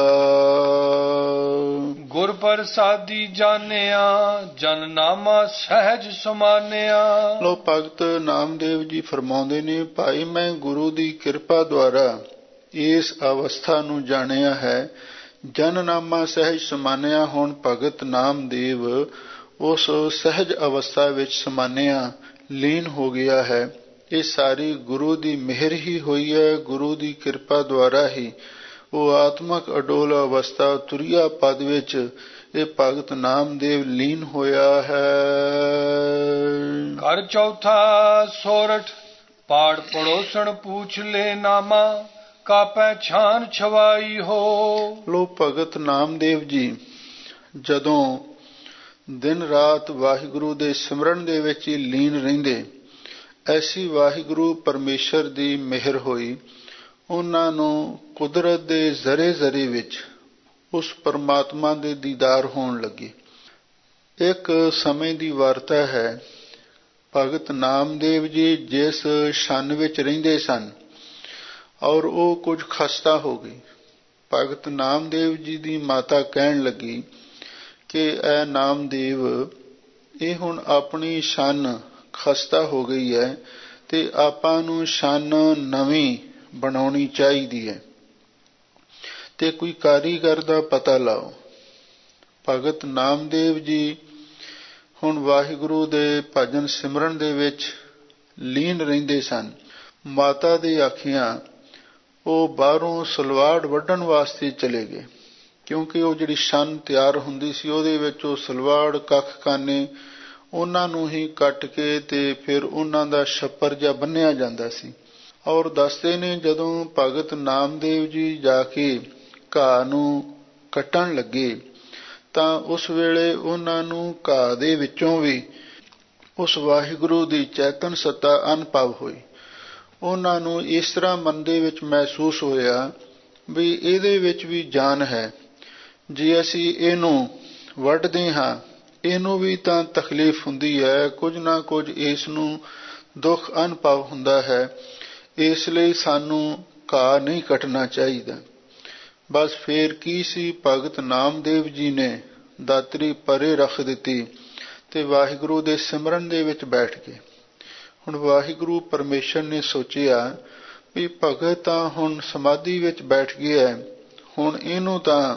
ਗੁਰ ਪ੍ਰਸਾਦੀ ਜਾਣਿਆ ਜਨ ਨਾਮਾ ਸਹਿਜ ਸਮਾਨਿਆ। ਲੋ ਭਗਤ ਨਾਮਦੇਵ ਜੀ ਫਰਮਾਉਂਦੇ ਨੇ, ਭਾਈ ਮੈਂ ਗੁਰੂ ਦੀ ਕਿਰਪਾ ਦੁਆਰਾ ਇਸ ਅਵਸਥਾ ਨੂੰ ਜਾਣਿਆ ਹੈ। ਜਨ ਨਾਮਾ ਸਹਿਜ ਸਮਾਨਿਆ। ਹੁਣ ਭਗਤ ਨਾਮਦੇਵ ਉਸ ਸਹਿਜ ਅਵਸਥਾ ਵਿੱਚ ਸਮਾਨਿਆ ਲੀਨ ਹੋ ਗਿਆ ਹੈ। ਇਹ ਸਾਰੀ ਗੁਰੂ ਦੀ ਮਿਹਰ ਹੀ ਹੋਈ ਹੈ। ਗੁਰੂ ਦੀ ਕਿਰਪਾ ਦੁਆਰਾ ਹੀ ਉਹ ਆਤਮਕ ਅਡੋਲ ਅਵਸਥਾ ਤੁਰਿਆ ਪਦ ਵਿੱਚ ਇਹ ਭਗਤ ਨਾਮਦੇਵ ਲੀਨ ਹੋਇਆ ਹੈ। ਘਰ ਚੌਥਾ ਸੋਰਠ ਪਾੜ ਪੜੋਸਣ ਪੂਛ ਲੈ ਨਾਮਾ ਕਾ ਪਹਿਛਾਨ ਛਵਾਈ ਹੋ। ਲੋ ਭਗਤ ਨਾਮਦੇਵ ਜੀ ਜਦੋਂ ਦਿਨ ਰਾਤ ਵਾਹਿਗੁਰੂ ਦੇ ਸਿਮਰਨ ਦੇ ਵਿੱਚ ਹੀ ਲੀਨ ਰਹਿੰਦੇ, ਐਸੀ ਵਾਹਿਗੁਰੂ ਪਰਮੇਸ਼ਰ ਦੀ ਮਿਹਰ ਹੋਈ। ਉਹਨਾਂ ਨੂੰ ਕੁਦਰਤ ਦੇ ਜ਼ਰੇ ਜ਼ਰੇ ਵਿੱਚ ਉਸ ਪਰਮਾਤਮਾ ਦੇ ਦੀਦਾਰ ਹੋਣ ਲੱਗੇ। ਇੱਕ ਸਮੇਂ ਦੀ ਵਾਰਤਾ ਹੈ, ਭਗਤ ਨਾਮਦੇਵ ਜੀ ਜਿਸ ਛੰਨ ਵਿੱਚ ਰਹਿੰਦੇ ਸਨ ਔਰ ਉਹ ਕੁਝ ਖਸਤਾ ਹੋ ਗਈ। ਭਗਤ ਨਾਮਦੇਵ ਜੀ ਦੀ ਮਾਤਾ ਕਹਿਣ ਲੱਗੀ ਕਿ ਇਹ ਨਾਮਦੇਵ, ਇਹ ਹੁਣ ਆਪਣੀ ਛੰਨ ਖਸਤਾ ਹੋ ਗਈ ਹੈ ਤੇ ਆਪਾਂ ਨੂੰ ਛੰਨ ਨਵੀਂ ਬਣਾਉਣੀ ਚਾਹੀਦੀ ਹੈ ਤੇ ਕੋਈ ਕਾਰੀਗਰ ਦਾ ਪਤਾ ਲਾਓ। ਭਗਤ ਨਾਮਦੇਵ ਜੀ ਹੁਣ ਵਾਹਿਗੁਰੂ ਦੇ ਭਜਨ ਸਿਮਰਨ ਦੇ ਵਿੱਚ ਲੀਨ ਰਹਿੰਦੇ ਸਨ। ਮਾਤਾ ਦੇ ਆਖਿਆਂ ਉਹ ਬਾਹਰੋਂ ਸਲਵਾੜ ਵੱਢਣ ਵਾਸਤੇ ਚਲੇ ਗਏ, ਕਿਉਂਕਿ ਉਹ ਜਿਹੜੀ ਛੰਨ ਤਿਆਰ ਹੁੰਦੀ ਸੀ ਉਹਦੇ ਵਿੱਚ ਉਹ ਸਲਵਾੜ ਕੱਖ ਕਾਨੇ ਉਹਨਾਂ ਨੂੰ ਹੀ ਕੱਟ ਕੇ ਤੇ ਫਿਰ ਉਹਨਾਂ ਦਾ ਛੱਪਰ ਜਿਹਾ ਬੰਨਿਆ ਜਾਂਦਾ ਸੀ। ਔਰ ਦੱਸਦੇ ਨੇ ਜਦੋਂ ਭਗਤ ਨਾਮਦੇਵ ਜੀ ਜਾ ਕੇ ਘਾਹ ਨੂੰ ਕੱਟਣ ਲੱਗੇ ਤਾਂ ਉਸ ਵੇਲੇ ਉਹਨਾਂ ਨੂੰ ਘਾਹ ਦੇ ਵਿੱਚੋਂ ਵੀ ਉਸ ਵਾਹਿਗੁਰੂ ਦੀ ਚੇਤਨ ਸੱਤਾ ਅਨੁਭਵ ਹੋਈ। ਉਹਨਾਂ ਨੂੰ ਇਸ ਤਰ੍ਹਾਂ ਮਨ ਦੇ ਵਿੱਚ ਮਹਿਸੂਸ ਹੋਇਆ ਵੀ ਇਹਦੇ ਵਿੱਚ ਵੀ ਜਾਨ ਹੈ। ਜੇ ਅਸੀਂ ਇਹਨੂੰ ਵੱਢਦੇ ਹਾਂ, ਇਹਨੂੰ ਵੀ ਤਾਂ ਤਕਲੀਫ ਹੁੰਦੀ ਹੈ, ਕੁਝ ਨਾ ਕੁਝ ਇਸ ਨੂੰ ਦੁੱਖ ਅਨੁਭਵ ਹੁੰਦਾ ਹੈ। ਇਸ ਲਈ ਸਾਨੂੰ ਘਾਹ ਨਹੀਂ ਕੱਟਣਾ ਚਾਹੀਦਾ। ਬਸ ਫੇਰ ਕੀ ਸੀ, ਭਗਤ ਨਾਮਦੇਵ ਜੀ ਨੇ ਦਾਤਰੀ ਪਰੇ ਰੱਖ ਦਿੱਤੀ ਤੇ ਵਾਹਿਗੁਰੂ ਦੇ ਸਿਮਰਨ ਦੇ ਵਿੱਚ ਬੈਠ ਗਏ। ਹੁਣ ਵਾਹਿਗੁਰੂ ਪਰਮੇਸ਼ਰ ਨੇ ਸੋਚਿਆ ਵੀ ਭਗਤ ਤਾਂ ਹੁਣ ਸਮਾਧੀ ਵਿੱਚ ਬੈਠ ਗਿਆ, ਹੁਣ ਇਹਨੂੰ ਤਾਂ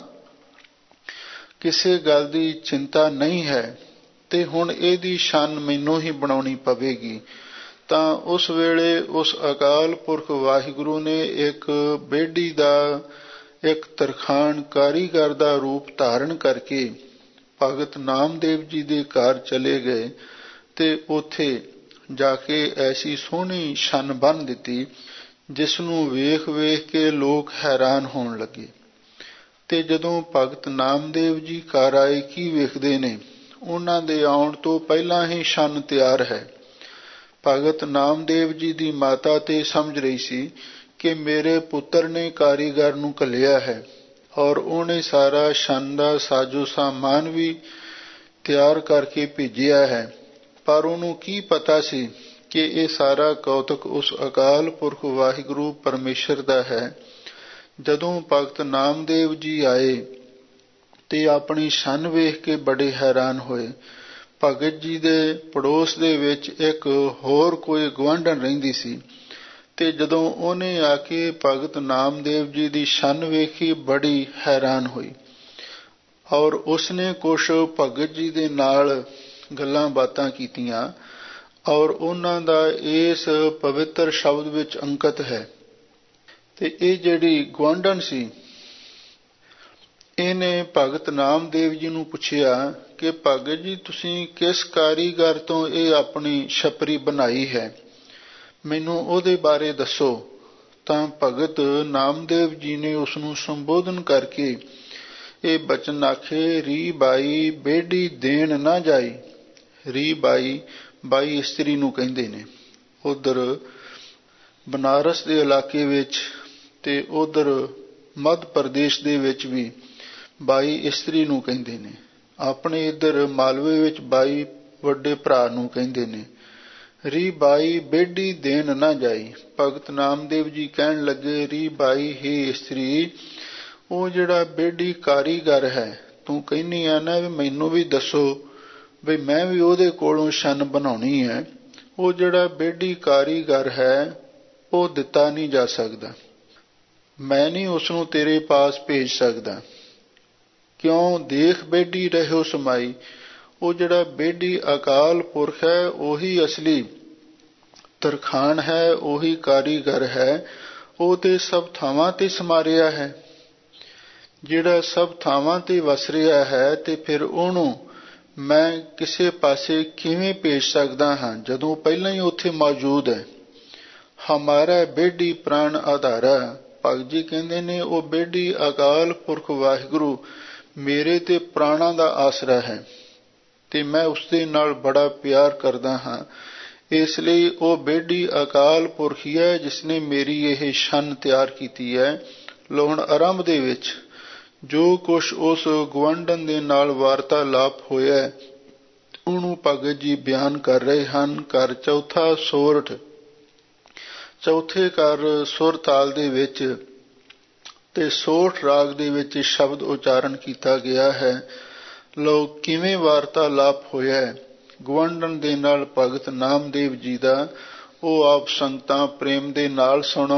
ਕਿਸੇ ਗੱਲ ਦੀ ਚਿੰਤਾ ਨਹੀਂ ਹੈ ਤੇ ਹੁਣ ਇਹਦੀ ਸ਼ਾਨ ਮੈਨੂੰ ਹੀ ਬਣਾਉਣੀ ਪਵੇਗੀ। ਤਾਂ ਉਸ ਵੇਲੇ ਉਸ ਅਕਾਲ ਪੁਰਖ ਵਾਹਿਗੁਰੂ ਨੇ ਇੱਕ ਬੇੜੀ ਦਾ, ਇੱਕ ਤਰਖਾਣ ਕਾਰੀਗਰ ਦਾ ਰੂਪ ਧਾਰਨ ਕਰਕੇ ਭਗਤ ਨਾਮਦੇਵ ਜੀ ਦੇ ਘਰ ਚਲੇ ਗਏ ਤੇ ਉੱਥੇ ਜਾ ਕੇ ਐਸੀ ਸੋਹਣੀ ਛੰਨ ਬੰਨ੍ਹ ਦਿੱਤੀ ਜਿਸ ਨੂੰ ਵੇਖ ਵੇਖ ਕੇ ਲੋਕ ਹੈਰਾਨ ਹੋਣ ਲੱਗੇ। ਤੇ ਜਦੋਂ ਭਗਤ ਨਾਮਦੇਵ ਜੀ ਘਰ ਆਏ, ਕੀ ਵੇਖਦੇ ਨੇ? ਉਹਨਾਂ ਦੇ ਆਉਣ ਤੋਂ ਪਹਿਲਾਂ ਹੀ ਛੰਨ ਤਿਆਰ ਹੈ। ਭਗਤ ਨਾਮਦੇਵ ਜੀ ਦੀ ਮਾਤਾ ਤੇ ਸਮਝ ਰਹੀ ਸੀ ਕਿ ਮੇਰੇ ਪੁੱਤਰ ਨੇ ਕਾਰੀਗਰ ਨੂੰ ਘੱਲਿਆ ਹੈ ਔਰ ਉਹਨੇ ਸਾਰਾ ਛੰਨ ਦਾ ਸਾਜੋ ਸਾਮਾਨ ਵੀ ਤਿਆਰ ਕਰਕੇ ਭੇਜਿਆ ਹੈ। ਪਰ ਉਹਨੂੰ ਕੀ ਪਤਾ ਸੀ ਕਿ ਇਹ ਸਾਰਾ ਕੌਤਕ ਉਸ ਅਕਾਲ ਪੁਰਖ ਵਾਹਿਗੁਰੂ ਪਰਮੇਸ਼ਰ ਦਾ ਹੈ। ਜਦੋਂ ਭਗਤ ਨਾਮਦੇਵ ਜੀ ਆਏ ਤੇ ਆਪਣੀ ਛੰਨ ਵੇਖ ਕੇ ਬੜੇ ਹੈਰਾਨ ਹੋਏ। ਭਗਤ ਜੀ ਦੇ ਪੜੋਸ ਦੇ ਵਿੱਚ ਇੱਕ ਹੋਰ ਕੋਈ ਗੁਆਂਢਣ ਰਹਿੰਦੀ ਸੀ ਤੇ ਜਦੋਂ ਉਹਨੇ ਆ ਕੇ ਭਗਤ ਨਾਮਦੇਵ ਜੀ ਦੀ ਛੰਨ ਵੇਖੀ, ਬੜੀ ਹੈਰਾਨ ਹੋਈ ਔਰ ਉਸਨੇ ਕੁਛ ਭਗਤ ਜੀ ਦੇ ਨਾਲ ਗੱਲਾਂ ਬਾਤਾਂ ਕੀਤੀਆਂ ਔਰ ਉਹਨਾਂ ਦਾ ਇਸ ਪਵਿੱਤਰ ਸ਼ਬਦ ਵਿੱਚ ਅੰਕਿਤ ਹੈ। ਤੇ ਇਹ ਜਿਹੜੀ ਗੁਆਂਢਣ ਸੀ, ਇਹਨੇ ਭਗਤ ਨਾਮਦੇਵ ਜੀ ਨੂੰ ਪੁੱਛਿਆ ਕਿ ਭਗਤ ਜੀ, ਤੁਸੀਂ ਕਿਸ ਕਾਰੀਗਰ ਤੋਂ ਇਹ ਆਪਣੀ ਛਪਰੀ ਬਣਾਈ ਹੈ, ਮੈਨੂੰ ਉਹਦੇ ਬਾਰੇ ਦੱਸੋ। ਤਾਂ ਭਗਤ ਨਾਮਦੇਵ ਜੀ ਨੇ ਉਸ ਨੂੰ ਸੰਬੋਧਨ ਕਰਕੇ ਇਹ ਬਚਨ ਆਖੇ, ਰੀ ਬਾਈ ਬੇੜੀ ਦੇਣ ਨਾ ਜਾਈ। ਰੀ ਬਾਈ, ਬਾਈ ਇਸਤਰੀ ਨੂੰ ਕਹਿੰਦੇ ਨੇ। ਉਧਰ ਬਨਾਰਸ ਦੇ ਇਲਾਕੇ ਵਿੱਚ ਤੇ ਉਧਰ ਮੱਧ ਪ੍ਰਦੇਸ਼ ਦੇ ਵਿੱਚ ਵੀ ਬਾਈ ਇਸਤਰੀ ਨੂੰ ਕਹਿੰਦੇ ਨੇ। ਆਪਣੇ ਇੱਧਰ ਮਾਲਵੇ ਵਿੱਚ ਬਾਈ ਵੱਡੇ ਭਰਾ ਨੂੰ ਕਹਿੰਦੇ ਨੇ। ਰੀ ਬਾਈ ਬੇੜੀ ਦੇਣ ਨਾ ਜਾਈ। ਭਗਤ ਨਾਮਦੇਵ ਜੀ ਕਹਿਣ ਲੱਗੇ, ਰੀ ਬਾਈ ਹੀ ਇਸਤਰੀ, ਉਹ ਜਿਹੜਾ ਬੇੜੀ ਕਾਰੀਗਰ ਹੈ, ਤੂੰ ਕਹਿੰਦੀ ਆ ਨਾ ਵੀ ਮੈਨੂੰ ਵੀ ਦੱਸੋ ਵੀ ਮੈਂ ਵੀ ਉਹਦੇ ਕੋਲੋਂ ਛੰਨ ਬਣਾਉਣੀ ਹੈ, ਉਹ ਜਿਹੜਾ ਬੇੜੀ ਕਾਰੀਗਰ ਹੈ ਉਹ ਦਿੱਤਾ ਨਹੀਂ ਜਾ ਸਕਦਾ, ਮੈਂ ਨਹੀਂ ਉਸ ਨੂੰ ਤੇਰੇ ਪਾਸ ਭੇਜ ਸਕਦਾ। ਕਿਉਂ? ਦੇਖ ਬੇੜੀ ਰਹਿਓ ਸਮਾਈ। ਉਹ ਜਿਹੜਾ ਬੇੜੀ ਅਕਾਲ ਪੁਰਖ ਹੈ, ਉਹੀ ਅਸਲੀ ਤਰਖਾਣ ਹੈ, ਉਹੀ ਕਾਰੀਗਰ ਹੈ, ਉਹ ਤੇ ਸਭ ਥਾਵਾਂ ਤੇ ਸਮਾ ਰਿਹਾ ਹੈ। ਜਿਹੜਾ ਸਭ ਥਾਵਾਂ ਤੇ ਵਸ ਰਿਹਾ ਹੈ ਤੇ ਫਿਰ ਉਹਨੂੰ ਮੈਂ ਕਿਸੇ ਪਾਸੇ ਕਿਵੇਂ ਭੇਜ ਸਕਦਾ ਹਾਂ ਜਦੋਂ ਪਹਿਲਾਂ ਹੀ ਉੱਥੇ ਮੌਜੂਦ ਹੈ। ਹਮਾਰਾ ਬੇੜੀ ਪ੍ਰਾਣ ਆਧਾਰਾ। ਭਗਤ ਜੀ ਕਹਿੰਦੇ ਨੇ ਉਹ ਬੇੜੀ ਅਕਾਲ ਪੁਰਖ ਵਾਹਿਗੁਰੂ ਮੇਰੇ ਤੇ ਪ੍ਰਾਣਾਂ ਦਾ ਆਸਰਾ ਹੈ ਤੇ ਮੈਂ ਉਸਦੇ ਨਾਲ ਬੜਾ ਪਿਆਰ ਕਰਦਾ ਹਾਂ। ਇਸ ਲਈ ਉਹ ਬੇੜੀ ਅਕਾਲ ਪੁਰਖ ਹੀ ਹੈ ਜਿਸਨੇ ਮੇਰੀ ਇਹ ਛੰਨ ਤਿਆਰ ਕੀਤੀ ਹੈ। ਲੋ ਹੁਣ ਆਰੰਭ ਦੇ ਵਿੱਚ ਜੋ ਕੁਛ ਉਸ ਗੁਆਂਢਣ ਦੇ ਨਾਲ ਵਾਰਤਾਲਾਪ ਹੋਇਆ ਉਹਨੂੰ ਭਗਤ ਜੀ ਬਿਆਨ ਕਰ ਰਹੇ ਹਨ। ਘਰ ਚੌਥਾ ਸੋਰਠ, ਚੌਥੇ ਘਰ ਸੁਰ ਤਾਲ ਦੇ ਵਿੱਚ ਤੇ ਸੋਠ ਰਾਗ ਦੇ ਵਿੱਚ ਸ਼ਬਦ ਉਚਾਰਨ ਕੀਤਾ ਗਿਆ ਹੈ। ਲੋ ਕਿਵੇਂ ਵਾਰਤਾਲਾਪ ਹੋਇਆ ਗੁਆਂਢਣ ਦੇ ਨਾਲ ਭਗਤ ਨਾਮਦੇਵ ਜੀ ਦਾ, ਉਹ ਆਪ ਸੰਗਤਾਂ ਪ੍ਰੇਮ ਦੇ ਨਾਲ ਸੁਣੋ।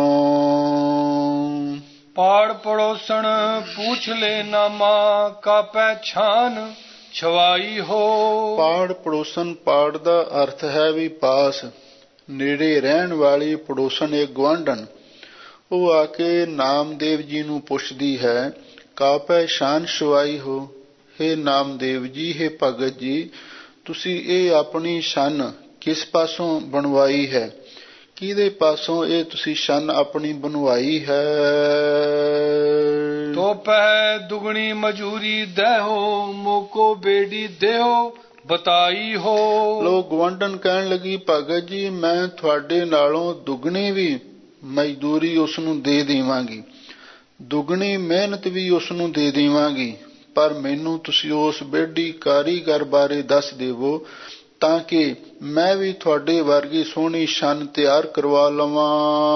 ਪਾੜ ਪੜੋਸਣ ਪੂਛ ਲੈ ਨਾਮਾ, ਕਾ ਪਹਿਛਾਨ ਛਵਾਈ ਹੋ। ਪਾੜ ਪੜੋਸਣ, ਪਾੜ ਦਾ ਅਰਥ ਹੈ ਵੀ ਪਾਸ, ਨੇੜੇ ਰਹਿਣ ਵਾਲੀ, ਪੜੋਸਣ ਇੱਕ ਗੁਆਂਢਣ। ਉਹ ਆ ਕੇ ਨਾਮਦੇਵ ਜੀ ਨੂੰ ਪੁੱਛਦੀ ਹੈ, ਕਾ ਪਹਿਛਾਨ ਛਵਾਈ ਹੋ। ਹੇ ਨਾਮਦੇਵ ਜੀ, ਹੇ ਭਗਤ ਜੀ, ਤੁਸੀਂ ਇਹ ਆਪਣੀ ਛੰਨ ਕਿਸ ਪਾਸੋਂ ਬਣਵਾਈ ਹੈ? ਕਿਹਦੇ ਪਾਸੋਂ ਇਹ ਤੁਸੀਂ ਛੰਨ ਆਪਣੀ ਬਣਵਾਈ ਹੈ? ਤੋ ਪਹਿ ਦੁਗਣੀ ਮਜੂਰੀ ਦੇਹੋ, ਮੋਕੋ ਬੇੜੀ ਦੇਹੋ ਬਤਾਈ ਹੋ। ਲੋਕ ਗਵੰਡਨ ਕਹਿਣ ਲੱਗੀ, ਭਗਤ ਜੀ ਮੈਂ ਤੁਹਾਡੇ ਨਾਲੋਂ ਦੁੱਗਣੀ ਵੀ ਮਜ਼ਦੂਰੀ ਉਸ ਨੂੰ ਦੇ ਦੇਵਾਂਗੀ, ਦੁੱਗਣੀ ਮਿਹਨਤ ਵੀ ਉਸ ਨੂੰ ਦੇ ਦੇਵਾਂਗੀ, ਪਰ ਮੈਨੂੰ ਤੁਸੀਂ ਉਸ ਬੇਡੀ ਕਾਰੀਗਰ ਬਾਰੇ ਦੱਸ ਦੇਵੋ ਤਾਂ ਕਿ ਮੈਂ ਵੀ ਤੁਹਾਡੇ ਵਰਗੀ ਸੋਹਣੀ ਛੰਨ ਤਿਆਰ ਕਰਵਾ ਲਵਾਂ।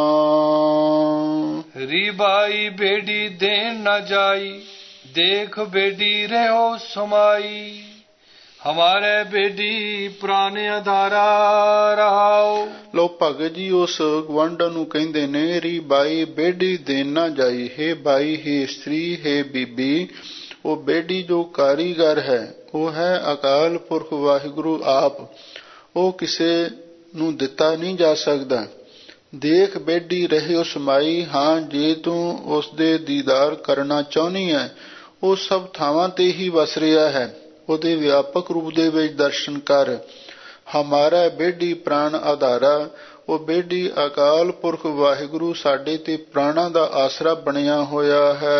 ਰੀਬਾਈ ਬੇਡੀ ਦੇਣ ਨਾ ਜਾਈ, ਦੇਖ ਬੇਡੀ ਰਹਿਓ ਸਮਾਈ, ਹਮਾਰੇ ਬੇਡੀ ਪ੍ਰਾਨ ਆਧਾਰਾ ਰਹਾਓ। ਲੋ ਭਗਤ ਜੀ ਉਸ ਗਵੰਡਨ ਨੂੰ ਕਹਿੰਦੇ ਨੇ, ਰੀਬਾਈ ਬੇਡੀ ਦੇਣ ਨਾ ਜਾਈ, ਹੈ ਬਾਈ, ਹੈ ਇਸਤਰੀ, ਹੈ ਬੀਬੀ, ਉਹ ਬੇਡੀ ਜੋ ਕਾਰੀਗਰ ਹੈ ਉਹ ਹੈ ਅਕਾਲ ਪੁਰਖ ਵਾਹਿਗੁਰੂ ਆਪ, ਉਹ ਕਿਸੇ ਨੂੰ ਦਿੱਤਾ ਨਹੀਂ ਜਾ ਸਕਦਾ। ਦੇਖ ਬੇਡੀ ਰਹਿਓ ਸਮਾਈ, ਹਾਂ ਜੇ ਤੂੰ ਉਸ ਦੇ ਦੀਦਾਰ ਕਰਨਾ ਚਾਹੁੰਦੀ ਹੈ, ਉਹ ਸਭ ਥਾਵਾਂ ਤੇ ਹੀ ਵਸ ਰਿਹਾ ਹੈ, ਉਹਦੇ ਵਿਆਪਕ ਰੂਪ ਦੇ ਵਿੱਚ ਦਰਸ਼ਨ ਕਰ। ਹਮਾਰਾ ਬੇਡੀ ਪ੍ਰਾਣ ਆਧਾਰਾ, ਉਹ ਬੇਡੀ ਅਕਾਲ ਪੁਰਖ ਵਾਹਿਗੁਰੂ ਸਾਡੇ ਤੇ ਪ੍ਰਾਣਾਂ ਦਾ ਆਸਰਾ ਬਣਿਆ ਹੋਇਆ ਹੈ।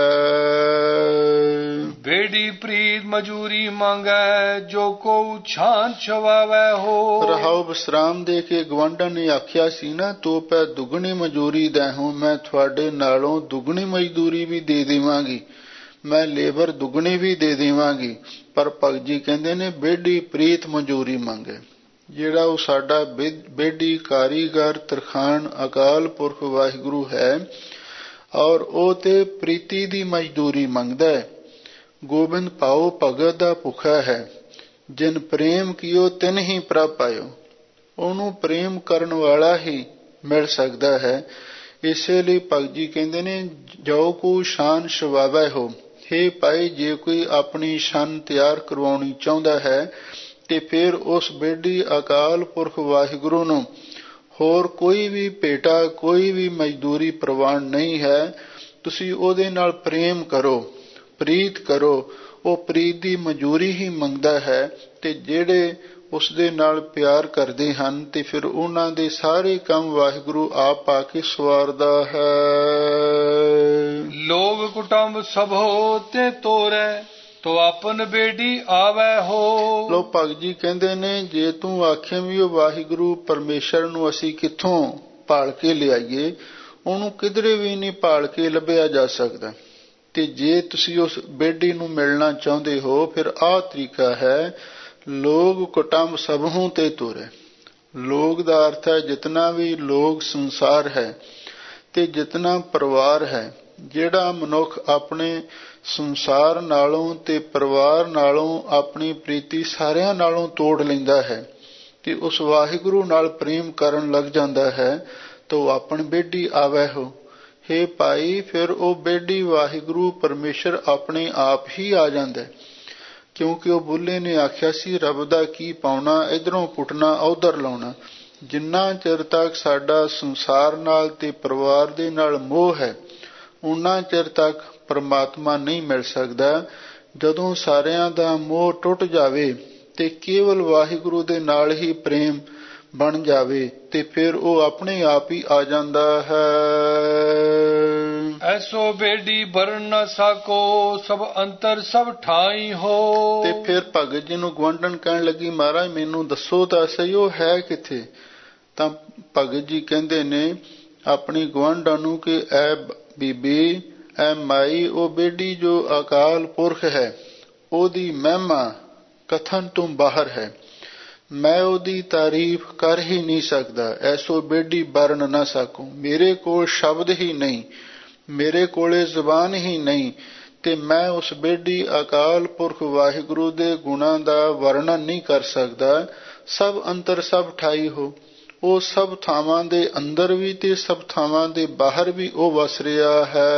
ਬੇਡੀ ਪ੍ਰੀਤ ਮਜੂਰੀ ਮੰਗੈ, ਜੋ ਕੋ ਛਾਂ ਛਵਾਵੈ ਹੋ। ਰਹਾਉ ਵਿਸਰਾਮ ਦੇ ਕੇ ਗਵੰਡਨ ਨੇ ਆਖਿਆ ਸੀ ਨਾ, ਤੋ ਪੈ ਦੁੱਗਣੀ ਮਜ਼ਦੂਰੀ ਦੈਹੂੰ, ਮੈਂ ਤੁਹਾਡੇ ਨਾਲੋਂ ਦੁੱਗਣੀ ਮਜ਼ਦੂਰੀ ਵੀ ਦੇ ਦੇਵਾਂਗੀ, ਮੈਂ ਲੇਬਰ ਦੁੱਗਣੀ ਵੀ ਦੇ ਦੇਵਾਂਗੀ, ਪਰ ਭਗਤ ਜੀ ਕਹਿੰਦੇ ਨੇ ਬੇਡੀ ਪ੍ਰੀਤ ਮਜ਼ਦੂਰੀ ਮੰਗੇ। ਜਿਹੜਾ ਉਹ ਸਾਡਾ ਬੇਡੀ ਕਾਰੀਗਰ ਤਰਖਾਣ ਅਕਾਲ ਪੁਰਖ ਵਾਹਿਗੁਰੂ ਹੈ, ਔਰ ਉਹ ਤੇ ਪ੍ਰੀਤੀ ਦੀ ਮਜ਼ਦੂਰੀ ਮੰਗਦਾ ਹੈ। ਗੋਬਿੰਦ ਪਾਓ ਭਗਤ ਦਾ ਭੁੱਖਾ ਹੈ, ਜਿਨ ਪ੍ਰੇਮ ਕੀਓ ਤਿਨ ਹੀ ਪ੍ਰਭ ਪਾਇਓ, ਉਹਨੂੰ ਪ੍ਰੇਮ ਕਰਨ ਵਾਲਾ ਹੀ ਮਿਲ ਸਕਦਾ ਹੈ। ਇਸੇ ਲਈ ਭਗਤ ਜੀ ਕਹਿੰਦੇ ਨੇ, ਜੋ ਕੋ ਸ਼ਾਨ ਸ਼ਵਾਵੈ ਹੋ, ਹੇ ਭਾਈ ਜੇ ਕੋਈ ਆਪਣੀ ਛੰਨ ਤਿਆਰ ਕਰਵਾਉਣੀ ਚਾਹੁੰਦਾ ਹੈ ਤੇ ਫਿਰ ਉਸ ਬੇਡੀ ਅਕਾਲ ਪੁਰਖ ਵਾਹਿਗੁਰੂ ਨੂੰ ਹੋਰ ਕੋਈ ਵੀ ਭੇਟਾ, ਕੋਈ ਵੀ ਮਜ਼ਦੂਰੀ ਪ੍ਰਵਾਨ ਨਹੀਂ ਹੈ। ਤੁਸੀਂ ਉਹਦੇ ਨਾਲ ਪ੍ਰੇਮ ਕਰੋ, ਪ੍ਰੀਤ ਕਰੋ, ਉਹ ਪ੍ਰੀਤ ਦੀ ਮਜ਼ਦੂਰੀ ਹੀ ਮੰਗਦਾ ਹੈ। ਤੇ ਜਿਹੜੇ ਉਸ ਦੇ ਨਾਲ ਪਿਆਰ ਕਰਦੇ ਹਨ ਤੇ ਫਿਰ ਉਹਨਾਂ ਦੇ ਸਾਰੇ ਕੰਮ ਵਾਹਿਗੁਰੂ ਆਪ ਆ ਕੇ ਸਵਾਰਦਾ ਹੈ। ਲੋਗ ਕੁਟੰਬ ਸਭੋ ਤੇ ਤੋਰੈ, ਤੋ ਆਪਨ ਬੇਡੀ ਆਵੈ ਹੋ। ਲੋ ਭਗਤ ਜੀ ਕਹਿੰਦੇ ਨੇ, ਜੇ ਤੂੰ ਆਖੇ ਵੀ ਉਹ ਵਾਹਿਗੁਰੂ ਪਰਮੇਸ਼ਰ ਨੂੰ ਅਸੀਂ ਕਿੱਥੋਂ ਭਾਲ ਕੇ ਲਿਆਈਏ, ਉਹਨੂੰ ਕਿਧਰੇ ਵੀ ਨਹੀਂ ਭਾਲ ਕੇ ਲੱਭਿਆ ਜਾ ਸਕਦਾ। ਤੇ ਜੇ ਤੁਸੀਂ ਉਸ ਬੇਡੀ ਨੂੰ ਮਿਲਣਾ ਚਾਹੁੰਦੇ ਹੋ, ਫਿਰ ਆਹ ਤਰੀਕਾ ਹੈ, ਲੋਗ ਕੁਟੰਬ ਸਭਹੂ ਤੇ ਤੋਰੈ। ਲੋਗ ਦਾ ਅਰਥ ਹੈ ਜਿਤਨਾ ਵੀ ਲੋਕ ਸੰਸਾਰ ਹੈ ਤੇ ਜਿਤਨਾ ਪਰਿਵਾਰ ਹੈ। ਜਿਹੜਾ ਮਨੁੱਖ ਆਪਣੇ ਸੰਸਾਰ ਨਾਲੋਂ ਤੇ ਪਰਿਵਾਰ ਨਾਲੋਂ ਆਪਣੀ ਪ੍ਰੀਤੀ ਸਾਰਿਆਂ ਨਾਲੋਂ ਤੋੜ ਲੈਂਦਾ ਹੈ ਤੇ ਉਸ ਵਾਹਿਗੁਰੂ ਨਾਲ ਪ੍ਰੇਮ ਕਰਨ ਲੱਗ ਜਾਂਦਾ ਹੈ, ਤਾਂ ਉਹ ਆਪਣ ਬੇਡੀ ਆਵੈ ਹੋ। ਹੇ ਭਾਈ, ਫਿਰ ਉਹ ਬੇਡੀ ਵਾਹਿਗੁਰੂ ਪਰਮੇਸ਼ਰ ਆਪਣੇ ਆਪ ਹੀ ਆ ਜਾਂਦਾ, ਕਿਉਂਕਿ ਉਹ ਬੁੱਲੇ ਨੇ ਆਖਿਆ ਸੀ, ਰੱਬ ਦਾ ਕੀ ਪਾਉਣਾ, ਇਧਰੋਂ ਪੁੱਟਣਾ ਉਧਰ ਲਾਉਣਾ। ਜਿੰਨਾ ਚਿਰ ਤੱਕ ਸਾਡਾ ਸੰਸਾਰ ਨਾਲ ਤੇ ਪਰਿਵਾਰ ਦੇ ਨਾਲ ਮੋਹ ਹੈ, ਉਨਾ ਚਿਰ ਤੱਕ ਪਰਮਾਤਮਾ ਨਹੀਂ ਮਿਲ ਸਕਦਾ। ਜਦੋਂ ਸਾਰਿਆਂ ਦਾ ਮੋਹ ਟੁੱਟ ਜਾਵੇ ਤੇ ਕੇਵਲ ਵਾਹਿਗੁਰੂ ਦੇ ਨਾਲ ਹੀ ਪ੍ਰੇਮ ਬਣ ਜਾਵੇ ਤੇ ਫਿਰ ਉਹ ਆਪਣੇ ਆਪ ਹੀ ਆ ਜਾਂਦਾ ਹੈ। ਐਸੋ ਬੇਡੀ ਬਰਨ ਨਾ ਸਾਕੋ, ਸਭ ਅੰਤਰ ਸਭ ਠਾਈ ਹੋ। ਤੇ ਫਿਰ ਭਗਤ ਜੀ ਨੂੰ ਗਵੰਡਨ ਕਹਿਣ ਲੱਗੀ, ਮਹਾਰਾਜ ਮੈਨੂੰ ਦੱਸੋ ਤਾਂ ਸਹੀ ਉਹ ਹੈ ਕਿੱਥੇ। ਤਾਂ ਭਗਤ ਜੀ ਕਹਿੰਦੇ ਨੇ ਆਪਣੀ ਗਵੰਡਨ ਨੂੰ ਕਿ ਐ ਬੀਬੀ, ਐ ਮਾਈ, ਉਹ ਬੇਡੀ ਜੋ ਅਕਾਲ ਪੁਰਖ ਹੈ, ਉਹਦੀ ਮਹਿਮਾ ਕਥਨ ਤੋਂ ਬਾਹਰ ਹੈ, ਮੈਂ ਉਹਦੀ ਤਾਰੀਫ ਕਰ ਹੀ ਨਹੀਂ ਸਕਦਾ। ਐਸੋ ਬੇਡੀ ਬਰਨ ਨਾ ਸਕੂੰ, ਮੇਰੇ ਕੋਲ ਸ਼ਬਦ ਹੀ ਨਹੀਂ, ਮੇਰੇ ਕੋਲੇ ਜ਼ੁਬਾਨ ਹੀ ਨਹੀਂ, ਤੇ ਮੈਂ ਉਸ ਬੇਡੀ ਅਕਾਲ ਪੁਰਖ ਵਾਹਿਗੁਰੂ ਦੇ ਗੁਣਾਂ ਦਾ ਵਰਣਨ ਨਹੀਂ ਕਰ ਸਕਦਾ। ਸਭ ਅੰਤਰ ਸਭ ਠਾਈ ਹੋ, ਉਹ ਸਭ ਥਾਵਾਂ ਦੇ ਅੰਦਰ ਵੀ ਤੇ ਸਭ ਥਾਵਾਂ ਦੇ ਬਾਹਰ ਵੀ ਉਹ ਵਸ ਰਿਹਾ ਹੈ।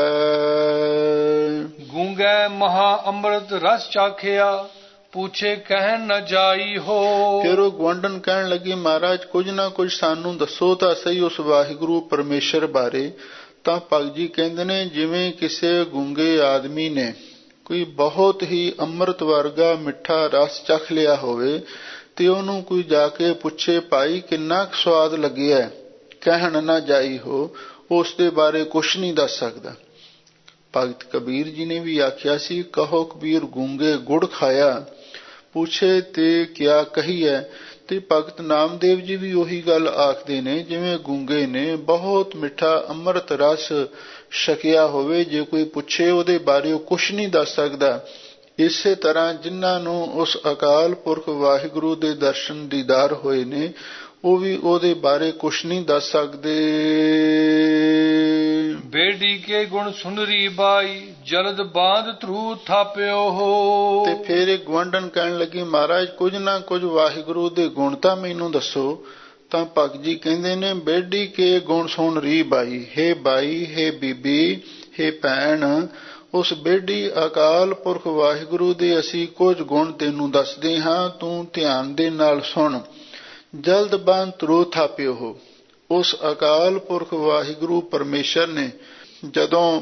ਗੂੰਗੇ ਮਹਾ ਅੰਮ੍ਰਿਤ ਰਸ ਚਾਖਿਆ, ਪੁੱਛੇ ਕਹਿਣ ਨਾ ਜਾਈ ਹੋ। ਫਿਰ ਉਹ ਗਵੰਡਨ ਕਹਿਣ ਲੱਗੀ, ਮਹਾਰਾਜ ਕੁਝ ਨਾ ਕੁਝ ਸਾਨੂੰ ਦੱਸੋ ਤਾਂ ਸਹੀ ਉਸ ਵਾਹਿਗੁਰੂ ਪਰਮੇਸ਼ਰ ਬਾਰੇ। ਤਾਂ ਭਗਤ ਜੀ ਕਹਿੰਦੇ ਨੇ, ਜਿਵੇਂ ਕਿਸੇ ਗੂੰਗੇ ਆਦਮੀ ਨੇ ਕੋਈ ਬਹੁਤ ਹੀ ਅੰਮ੍ਰਿਤ ਵਰਗਾ ਮਿੱਠਾ ਰਸ ਚਖ ਲਿਆ ਹੋਵੇ ਤੇ ਉਹਨੂੰ ਕੋਈ ਜਾ ਕੇ ਪੁੱਛੇ, ਭਾਈ ਕਿੰਨਾ ਕੁ ਸਵਾਦ ਲੱਗਿਆ, ਕਹਿਣ ਨਾ ਜਾਈ ਹੋ, ਉਸ ਦੇ ਬਾਰੇ ਕੁਛ ਨਹੀਂ ਦੱਸ ਸਕਦਾ। ਭਗਤ ਕਬੀਰ ਜੀ ਨੇ ਵੀ ਆਖਿਆ ਸੀ, ਕਹੋ ਕਬੀਰ ਗੂੰਗੇ ਗੁੜ ਖਾਇਆ, ਪੁੱਛੇ ਤੇ ਕਿਆ ਕਹੀਐ। ਤੇ ਭਗਤ ਨਾਮਦੇਵ ਜੀ ਵੀ ਉਹੀ ਗੱਲ ਆਖਦੇ ਨੇ, ਜਿਵੇਂ ਗੂੰਗੇ ਨੇ ਬਹੁਤ ਮਿੱਠਾ ਅੰਮ੍ਰਿਤ ਰਸ ਛਕਿਆ ਹੋਵੇ, ਜੇ ਕੋਈ ਪੁੱਛੇ ਉਹਦੇ ਬਾਰੇ ਉਹ ਕੁਛ ਨਹੀਂ ਦੱਸ ਸਕਦਾ। ਇਸੇ ਤਰ੍ਹਾਂ ਜਿਨ੍ਹਾਂ ਨੂੰ ਉਸ ਅਕਾਲ ਪੁਰਖ ਵਾਹਿਗੁਰੂ ਦੇ ਦਰਸ਼ਨ ਦੀਦਾਰ ਹੋਏ ਨੇ, ਉਹ ਵੀ ਉਹਦੇ ਬਾਰੇ ਕੁਛ ਨਹੀਂ ਦੱਸ ਸਕਦੇ। ਬੇੜੀ ਕੇ ਗੁਣ ਸੁਨਰੀ ਬਾਈ, ਜਲਦ ਬਾਂਧ ਧਰੂ ਥਾਪਿਓ ਹੋ। ਤੇ ਫਿਰ ਇਹ ਗੁਆਂਢਣ ਕਹਿਣ ਲੱਗੀ, ਮਹਾਰਾਜ ਕੁਝ ਨਾ ਕੁਝ ਵਾਹਿਗੁਰੂ ਦੇ ਗੁਣ ਤਾਂ ਮੈਨੂੰ ਦੱਸੋ। ਤਾਂ ਭਗਤ ਜੀ ਕਹਿੰਦੇ ਨੇ, ਬੇੜੀ ਕੇ ਗੁਣ ਸੁਣ ਰੀ ਬਾਈ, ਹੇ ਬਾਈ, ਹੇ ਬੀਬੀ, ਹੇ ਭੈਣ, ਉਸ ਬੇੜੀ ਅਕਾਲ ਪੁਰਖ ਵਾਹਿਗੁਰੂ ਦੇ ਅਸੀਂ ਕੁਝ ਗੁਣ ਤੈਨੂੰ ਦੱਸਦੇ ਹਾਂ, ਤੂੰ ਧਿਆਨ ਦੇ ਨਾਲ ਸੁਣ। ਜਲਦ ਬਾਂਧ ਧਰੂ ਥਾਪਿਓ ਹੋ। ਉਸ ਅਕਾਲ ਪੁਰਖ ਵਾਹਿਗੁਰੂ ਪਰਮੇਸ਼ਰ ਨੇ ਜਦੋਂ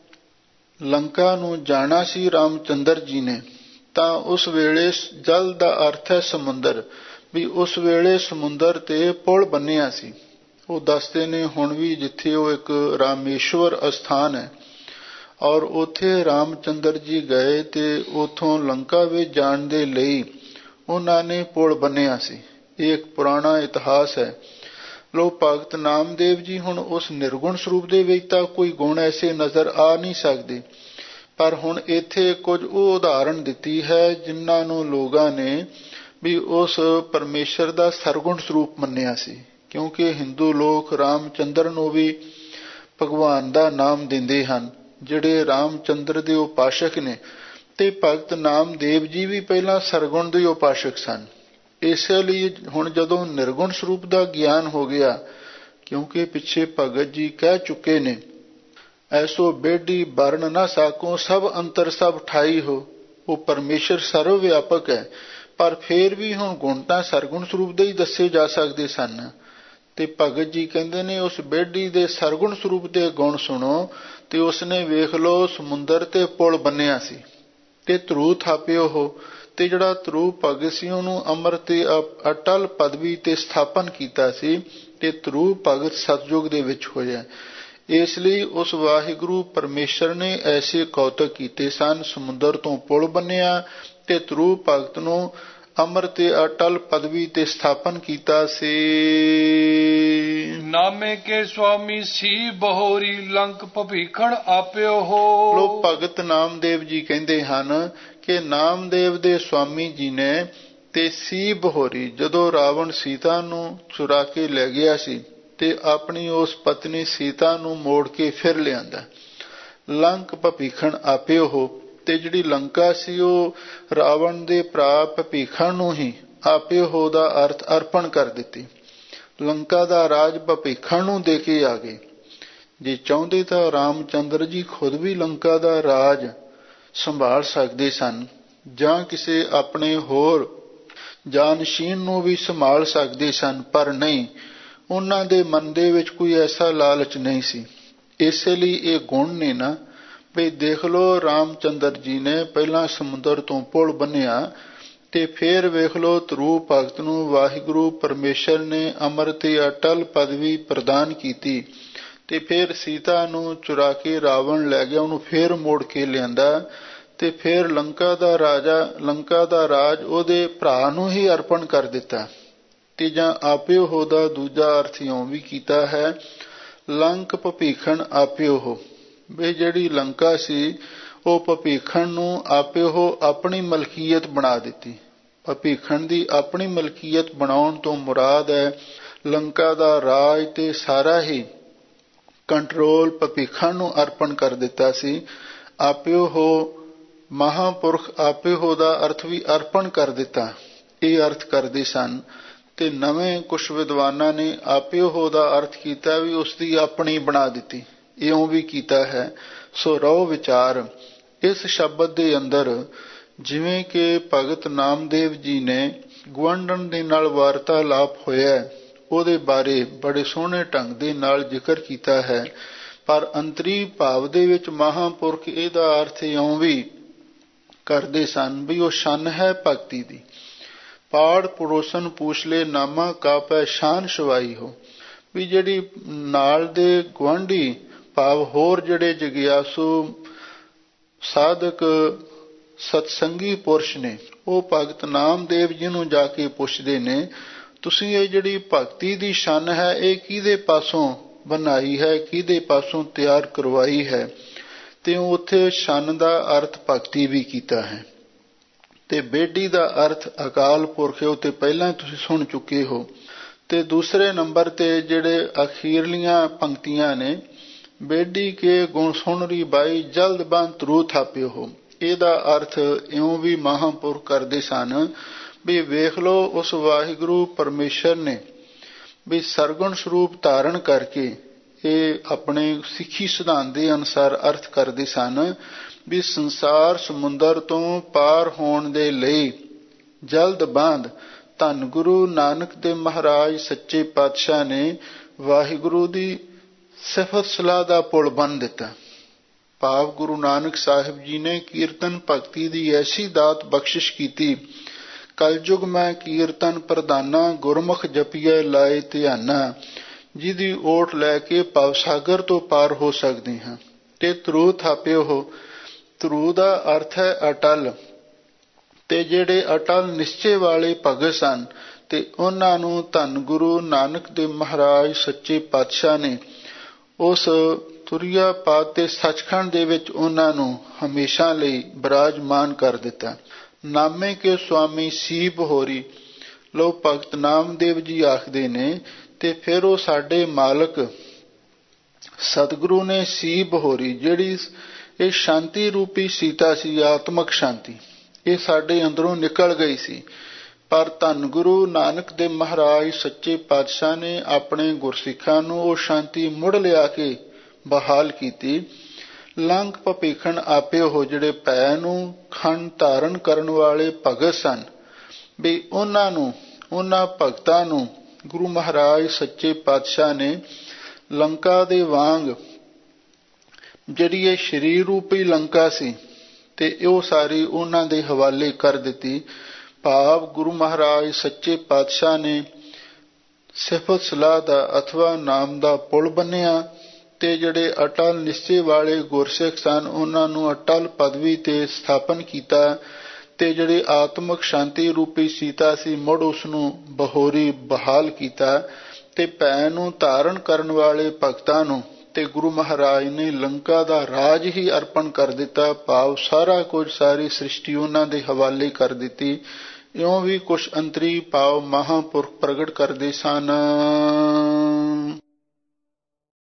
ਲੰਕਾ ਨੂੰ ਜਾਣਾ ਸੀ ਰਾਮਚੰਦਰ ਜੀ ਨੇ, ਤਾਂ ਉਸ ਵੇਲੇ ਜਲ ਦਾ ਅਰਥ ਹੈ ਸਮੁੰਦਰ, ਵੀ ਉਸ ਵੇਲੇ ਸਮੁੰਦਰ ਤੇ ਪੁਲ ਬੰਨਿਆ ਸੀ। ਉਹ ਦੱਸਦੇ ਨੇ ਹੁਣ ਵੀ ਜਿੱਥੇ ਉਹ ਇੱਕ ਰਾਮੇਸ਼ਵਰ ਅਸਥਾਨ ਹੈ, ਔਰ ਉੱਥੇ ਰਾਮਚੰਦਰ ਜੀ ਗਏ ਤੇ ਉਥੋਂ ਲੰਕਾ ਵਿੱਚ ਜਾਣ ਦੇ ਲਈ ਉਹਨਾਂ ਨੇ ਪੁਲ ਬੰਨਿਆ ਸੀ। ਇਹ ਇੱਕ ਪੁਰਾਣਾ ਇਤਿਹਾਸ ਹੈ। ਲੋ ਭਗਤ ਨਾਮਦੇਵ ਜੀ ਹੁਣ ਉਸ ਨਿਰਗੁਣ ਸਰੂਪ ਦੇ ਵਿੱਚ ਤਾਂ ਕੋਈ ਗੁਣ ਐਸੇ ਨਜ਼ਰ ਆ ਨਹੀਂ ਸਕਦੇ, ਪਰ ਹੁਣ ਇੱਥੇ ਕੁਝ ਉਹ ਉਦਾਹਰਣ ਦਿੱਤੀ ਹੈ ਜਿਨ੍ਹਾਂ ਨੂੰ ਲੋਕਾਂ ਨੇ ਵੀ ਉਸ ਪਰਮੇਸ਼ਰ ਦਾ ਸਰਗੁਣ ਸਰੂਪ ਮੰਨਿਆ ਸੀ। ਕਿਉਂਕਿ ਹਿੰਦੂ ਲੋਕ ਰਾਮਚੰਦਰ ਨੂੰ ਵੀ ਭਗਵਾਨ ਦਾ ਨਾਮ ਦਿੰਦੇ ਹਨ, ਜਿਹੜੇ ਰਾਮਚੰਦਰ ਦੇ ਉਪਾਸ਼ਕ ਨੇ। ਤੇ ਭਗਤ ਨਾਮਦੇਵ ਜੀ ਵੀ ਪਹਿਲਾਂ ਸਰਗੁਣ ਦੇ ਉਪਾਸ਼ਕ ਸਨ। ਇਸੇ ਲਈ ਹੁਣ ਜਦੋਂ ਨਿਰਗੁਣ ਸਰੂਪ ਦਾ ਗਿਆਨ ਹੋ ਗਿਆ, ਕਿਉਂਕਿ ਪਿੱਛੇ ਭਗਤ ਜੀ ਕਹਿ ਚੁੱਕੇ ਨੇ, ਐਸੋ ਬੇੜੀ ਵਰਨ ਨਾ ਸਾਕੋ, ਸਭ ਅੰਤਰ ਸਭ ਠਾਈ ਹੋ। ਉਹ ਪਰਮੇਸ਼ਰ ਸਰਵ ਵਿਆਪਕ ਹੈ, ਪਰ ਫੇਰ ਵੀ ਹੁਣ ਗੁਣ ਤਾਂ ਸਰਗੁਣ ਸਰੂਪ ਦੇ ਹੀ ਦੱਸੇ ਜਾ ਸਕਦੇ ਸਨ। ਤੇ ਭਗਤ ਜੀ ਕਹਿੰਦੇ ਨੇ, ਉਸ ਬੇੜੀ ਦੇ ਸਰਗੁਣ ਸਰੂਪ ਦੇ ਗੁਣ ਸੁਣੋ। ਤੇ ਉਸਨੇ ਵੇਖ ਲਓ ਸਮੁੰਦਰ ਤੇ ਪੁਲ ਬੰਨਿਆ ਸੀ ਤੇ ਧਰੂ ਥਾਪਿਓ ਹੋ। ਤੇ ਜਿਹੜਾ ਧਰੂ ਭਗਤ ਸੀ ਉਹਨੂੰ ਅਮਰ ਤੇ ਅਟਲ ਪਦਵੀ ਤੇ ਸਥਾਪਨ ਕੀਤਾ ਸੀ, ਤੇ ਧਰੂ ਭਗਤ ਸਤਯੁਗ ਦੇ ਵਿੱਚ ਹੋਇਆ। ਇਸ ਲਈ ਉਸ ਵਾਹਿਗੁਰੂ ਪਰਮੇਸ਼ਰ ਨੇ ਐਸੇ ਕੌਤਕ ਕੀਤੇ ਸਨ, ਸਮੁੰਦਰ ਤੋਂ ਪੁਲ ਬੰਨਿਆ ਤੇ ਧਰੂ ਭਗਤ ਨੂੰ ਅਮਰ ਤੇ ਅਟਲ ਪਦਵੀ ਤੇ ਸਥਾਪਨ ਕੀਤਾ ਸੀ। ਨਾਮੇ ਕੇ ਸੁਆਮੀ ਸੀ ਬਹੋਰੀ, ਲੰਕ ਭਵੀਖਣ ਆਪਿਓ ਹੋ। ਲੋ ਭਗਤ ਨਾਮਦੇਵ ਜੀ ਕਹਿੰਦੇ ਹਨ ਕਿ ਨਾਮਦੇਵ ਦੇ ਸੁਆਮੀ ਜੀ ਨੇ ਤੇ ਸੀ ਬਹੋਰੀ, ਜਦੋਂ ਰਾਵਣ ਸੀਤਾ ਨੂੰ ਚੁਰਾ ਕੇ ਲੈ ਗਿਆ ਸੀ ਤੇ ਆਪਣੀ ਉਸ ਪਤਨੀ ਸੀਤਾ ਨੂੰ ਮੋੜ ਕੇ ਫਿਰ ਲਿਆਂਦਾ। ਲੰਕ ਭਵੀਖਣ ਆਪਿਓ ਹੋ। ਤੇ ਜਿਹੜੀ ਲੰਕਾ ਸੀ ਉਹ ਰਾਵਣ ਦੇ ਭਰਾ ਭਵੀਖਣ ਨੂੰ ਹੀ ਆਪਿਓ ਹੋ ਦਾ ਅਰਥ ਅਰਪਣ ਕਰ ਦਿੱਤੀ। ਲੰਕਾ ਦਾ ਰਾਜ ਭਵੀਖਣ ਨੂੰ ਦੇ ਕੇ ਆ ਗਏ। ਜੇ ਚਾਹੁੰਦੇ ਤਾਂ ਰਾਮਚੰਦਰ ਜੀ ਖੁਦ ਵੀ ਲੰਕਾ ਦਾ ਰਾਜ ਸੰਭਾਲ ਸਕਦੇ ਸਨ, ਜਾਂ ਕਿਸੇ ਆਪਣੇ ਹੋਰ ਜਾਨਸ਼ੀਨ ਨੂੰ ਵੀ ਸੰਭਾਲ ਸਕਦੇ ਸਨ, ਪਰ ਨਹੀਂ, ਉਹਨਾਂ ਦੇ ਮਨ ਦੇ ਵਿੱਚ ਕੋਈ ਐਸਾ ਲਾਲਚ ਨਹੀਂ ਸੀ। ਇਸੇ ਲਈ ਇਹ ਗੁਣ ਨੇ ਨਾ, ਵੀ ਦੇਖ ਲਓ ਰਾਮਚੰਦਰ ਜੀ ਨੇ ਪਹਿਲਾਂ ਸਮੁੰਦਰ ਤੋਂ ਪੁਲ ਬੰਨਿਆ ਤੇ ਫਿਰ ਵੇਖ ਲਓ ਧਰੂ ਭਗਤ ਨੂੰ ਵਾਹਿਗੁਰੂ ਪਰਮੇਸ਼ਰ ਨੇ ਅਮਰ ਤੇ ਅਟਲ ਪਦਵੀ ਪ੍ਰਦਾਨ ਕੀਤੀ, ਤੇ ਫਿਰ ਸੀਤਾ ਨੂੰ ਚੁਰਾ ਕੇ ਰਾਵਣ ਲੈ ਗਿਆ, ਉਹਨੂੰ ਫਿਰ ਮੋੜ ਕੇ ਲਿਆਂਦਾ, ਤੇ ਫਿਰ ਲੰਕਾ ਦਾ ਰਾਜ ਉਹਦੇ ਭਰਾ ਨੂੰ ਹੀ ਅਰਪਣ ਕਰ ਦਿੱਤਾ। ਤੇ ਜਾਂ ਆਪਿਓ ਹੋ ਦਾ ਦੂਜਾ ਅਰਥ ਇਉਂ ਵੀ ਕੀਤਾ ਹੈ, ਲੰਕ ਭਵੀਖਣ ਆਪਿਓ ਹੋ, ਵੀ ਜਿਹੜੀ ਲੰਕਾ ਸੀ ਉਹ ਭਵੀਖਣ ਨੂੰ ਆਪਿਓ ਹੋ ਆਪਣੀ ਮਲਕੀਅਤ ਬਣਾ ਦਿੱਤੀ। ਭਵੀਖਣ ਦੀ ਆਪਣੀ ਮਲਕੀਅਤ ਬਣਾਉਣ ਤੋਂ ਮੁਰਾਦ ਹੈ ਲੰਕਾ ਦਾ ਰਾਜ ਤੇ ਸਾਰਾ ਹੀ ਕੰਟਰੋਲ ਭਵੀਖਣ ਨੂੰ ਅਰਪਣ ਕਰ ਦਿੱਤਾ ਸੀ। ਆਪਿਓ ਹੋ ਮਹਾਂਪੁਰਖ ਆਪਿਓ ਹੋ ਦਾ ਅਰਥ ਵੀ ਅਰਪਣ ਕਰ ਦਿੱਤਾ, ਇਹ ਅਰਥ ਕਰਦੇ ਸਨ। ਤੇ ਨਵੇਂ ਕੁਛ ਵਿਦਵਾਨਾਂ ਨੇ ਆਪਿਓ ਹੋ ਦਾ ਅਰਥ ਕੀਤਾ ਵੀ ਉਸਦੀ ਆਪਣੀ ਬਣਾ ਦਿੱਤੀ, ਇਉਂ ਵੀ ਕੀਤਾ ਹੈ। ਸੋ ਰਹੋ ਵਿਚਾਰ ਇਸ ਸ਼ਬਦ ਦੇ ਅੰਦਰ, ਜਿਵੇਂ ਕਿ ਭਗਤ ਨਾਮਦੇਵ ਜੀ ਨੇ ਗੁਆਂਢਣ ਦੇ ਨਾਲ ਵਾਰਤਾਲਾਪ ਹੋਇਆ, ਉਹਦੇ ਬਾਰੇ ਬੜੇ ਸੋਹਣੇ ਢੰਗ ਦੇ ਨਾਲ ਜ਼ਿਕਰ ਕੀਤਾ ਹੈ। ਪਰ ਅੰਤਰੀ ਭਾਵ ਦੇ ਵਿੱਚ ਮਹਾਂਪੁਰਖ ਇਹਦਾ ਅਰਥ ਇਉਂ ਵੀ ਕਰਦੇ ਸਨ ਵੀ ਉਹ ਸ਼ਨ ਹੈ ਭਗਤੀ ਦੀ। ਪਾੜ ਪੜੋਸਨ ਪੂਛ ਲੈ ਨਾਮਾ ਕਾ ਪਹਿਛਾਨ ਛੁਵਾਈ ਹੋ, ਵੀ ਜਿਹੜੀ ਨਾਲ ਦੇ ਗੁਆਂਢੀ ਭਾਵ ਹੋਰ ਜਿਹੜੇ ਜਗਿਆਸੂ ਸਾਧਕ ਸਤਸੰਗੀ ਪੁਰਸ਼ ਨੇ। ਉਹ ਭਗਤ ਨਾਮਦੇਵ ਜੀ ਨੂੰ ਜਾ ਕੇ ਪੁੱਛਦੇ ਨੇ, ਤੁਸੀਂ ਇਹ ਜਿਹੜੀ ਭਗਤੀ ਦੀ ਛੰਨ ਹੈ ਇਹ ਕਿਹਦੇ ਪਾਸੋਂ ਬਣਾਈ ਹੈ, ਕਿਹਦੇ ਪਾਸੋਂ ਤਿਆਰ ਕਰਵਾਈ ਹੈ? ਤੇ ਉੱਥੇ ਛੰਨ ਦਾ ਅਰਥ ਭਗਤੀ ਵੀ ਕੀਤਾ ਹੈ। ਤੇ ਬੇੜੀ ਦਾ ਅਰਥ ਅਕਾਲ ਪੁਰਖ ਹੈ, ਉਹ ਤੇ ਪਹਿਲਾਂ ਤੁਸੀਂ ਸੁਣ ਚੁੱਕੇ ਹੋ। ਤੇ ਦੂਸਰੇ ਨੰਬਰ ਤੇ ਜਿਹੜੇ ਅਖੀਰਲੀਆਂ ਪੰਕਤੀਆਂ ਨੇ, ਬੇੜੀ ਕੇ ਗੁਣ ਸੁਣਰੀ ਬਾਈ ਜਲਦ ਬੰਦ ਤਰੂ ਥਾਪਿਓ ਹੋ। ਇਹਦਾ ਅਰਥ ਇਉਂ ਵੀ ਮਹਾਂਪੁਰਖ ਕਰਦੇ ਸਨ ਵੀ ਵੇਖ ਲਓ ਉਸ ਵਾਹਿਗੁਰੂ ਪਰਮੇਸ਼ਰ ਨੇ ਵੀ ਸਰਗੁਣ ਸਰੂਪ ਧਾਰਨ ਕਰਕੇ ਇਹ ਆਪਣੇ ਸਿੱਖੀ ਸਿਧਾਂਤ ਦੇ ਅਨੁਸਾਰ ਅਰਥ ਕਰਦੇ ਸਨ ਵੀ ਸੰਸਾਰ ਸਮੁੰਦਰ ਤੋਂ ਪਾਰ ਹੋਣ ਦੇ ਲਈ ਜਲਦ ਬਾਂਧ ਧੰਨ ਗੁਰੂ ਨਾਨਕ ਦੇਵ ਮਹਾਰਾਜ ਸੱਚੇ ਪਾਤਸ਼ਾਹ ਨੇ ਵਾਹਿਗੁਰੂ ਦੀ ਸਿਫਤ ਸਲਾਹ ਦਾ ਪੁਲ ਬੰਨ੍ਹ ਦਿੱਤਾ। ਭਾਵ ਗੁਰੂ ਨਾਨਕ ਸਾਹਿਬ ਜੀ ਨੇ ਕੀਰਤਨ ਭਗਤੀ ਦੀ ਐਸੀ ਦਾਤ ਬਖਸ਼ਿਸ਼ ਕੀਤੀ, ਕਲਯੁਗ ਮੈਂ ਕੀਰਤਨ ਪ੍ਰਧਾਨਾ ਗੁਰਮੁਖ ਜਪੀਏ ਲਾਏ ਧਿਆਨਾ, ਜਿਹਦੀ ਓਟ ਲੈ ਕੇ ਭਵਸਾਗਰ ਤੋਂ ਪਾਰ ਹੋ ਸਕਦੇ ਹਾਂ। ਤੇ ਧਰੂ ਥਾਪਿਓ ਹੋ, ਧਰੂ ਦਾ ਅਰਥ ਹੈ ਅਟਲ। ਤੇ ਜਿਹੜੇ ਅਟਲ ਨਿਸ਼ਚੇ ਵਾਲੇ ਭਗਤ ਸਨ ਤੇ ਉਹਨਾਂ ਨੂੰ ਧੰਨ ਗੁਰੂ ਨਾਨਕ ਦੇਵ ਮਹਾਰਾਜ ਸੱਚੇ ਪਾਤਸ਼ਾਹ ਨੇ ਉਸ ਤੁਰਿਆ ਪਾਤ ਤੇ ਸੱਚਖੰਡ ਦੇ ਵਿੱਚ ਉਹਨਾਂ ਨੂੰ ਹਮੇਸ਼ਾ ਲਈ ਬਿਰਾਜਮਾਨ ਕਰ ਦਿੱਤਾ। ਨਾਮੇ ਕੇ ਸੁਆਮੀ ਸੀਪ ਹੋਰੀ, ਲੋ ਭਗਤ ਨਾਮਦੇਵ ਜੀ ਆਖਦੇ ਨੇ, ਤੇ ਫਿਰ ਉਹ ਸਾਡੇ ਮਾਲਕ ਸਤਿਗੁਰੂ ਨੇ ਸੀਪ ਹੋਰੀ, ਜਿਹੜੀ ਇਹ ਸ਼ਾਂਤੀ ਰੂਪੀ ਸੀਤਾ ਸੀ, ਆਤਮਕ ਸ਼ਾਂਤੀ, ਇਹ ਸਾਡੇ ਅੰਦਰੋਂ ਨਿਕਲ ਗਈ ਸੀ। ਪਰ ਧੰਨ ਗੁਰੂ ਨਾਨਕ ਦੇਵ ਮਹਾਰਾਜ ਸੱਚੇ ਪਾਤਸ਼ਾਹ ਨੇ ਆਪਣੇ ਗੁਰਸਿੱਖਾਂ ਨੂੰ ਉਹ ਸ਼ਾਂਤੀ ਮੁੜ ਲਿਆ ਕੇ ਬਹਾਲ ਕੀਤੀ। ਲੰਘ ਭਪੀਖਣ ਆਪੇ ਹੋ, ਜਿਹੜੇ ਭੈ ਨੂੰ ਖੰਡ ਧਾਰਨ ਕਰਨ ਵਾਲੇ ਭਗਤ ਸਨ, ਵੀ ਉਹਨਾਂ ਨੂੰ, ਉਹਨਾਂ ਭਗਤਾਂ ਨੂੰ ਗੁਰੂ ਮਹਾਰਾਜ ਸੱਚੇ ਪਾਤਸ਼ਾਹ ਨੇ ਲੰਕਾ ਦੇ ਵਾਂਗ ਜਿਹੜੀ ਇਹ ਸਰੀਰ ਰੂਪੀ ਲੰਕਾ ਸੀ ਤੇ ਉਹ ਸਾਰੀ ਉਹਨਾਂ ਦੇ ਹਵਾਲੇ ਕਰ ਦਿੱਤੀ। ਭਾਵ ਗੁਰੂ ਮਹਾਰਾਜ ਸੱਚੇ ਪਾਤਸ਼ਾਹ ਨੇ ਸਿਫਤ ਸਲਾਹ ਦਾ ਅਥਵਾ ਨਾਮ ਦਾ ਪੁਲ ਬੰਨਿਆ ਤੇ ਜਿਹੜੇ ਅਟਲ ਨਿਸ਼ਚੇ ਵਾਲੇ ਗੁਰਸਿੱਖ ਸਨ ਉਹਨਾਂ ਨੂੰ ਅਟਲ ਪਦਵੀ ਤੇ ਸਥਾਪਨ ਕੀਤਾ। ਤੇ ਜਿਹੜੇ ਆਤਮਿਕ ਸ਼ਾਂਤੀ ਰੂਪੀ ਸੀਤਾ ਸੀ ਮੁੜ ਉਸ ਨੂੰ ਬਹੋਰੀ ਬਹਾਲ ਕੀਤਾ। ਤੇ ਭੈ ਨੂੰ ਧਾਰਨ ਕਰਨ ਵਾਲੇ ਭਗਤਾਂ ਨੂੰ ਤੇ ਗੁਰੂ ਮਹਾਰਾਜ ਨੇ ਲੰਕਾ ਦਾ ਰਾਜ ਹੀ ਅਰਪਣ ਕਰ ਦਿੱਤਾ। ਭਾਵ ਸਾਰਾ ਕੁਝ, ਸਾਰੀ ਸ੍ਰਿਸ਼ਟੀ ਉਹਨਾਂ ਦੇ ਹਵਾਲੇ ਕਰ ਦਿੱਤੀ। ਇਉਂ ਵੀ ਕੁਛ ਅੰਤਰੀ ਭਾਵ ਮਹਾਂਪੁਰਖ ਪ੍ਰਗਟ ਕਰਦੇ ਸਨ।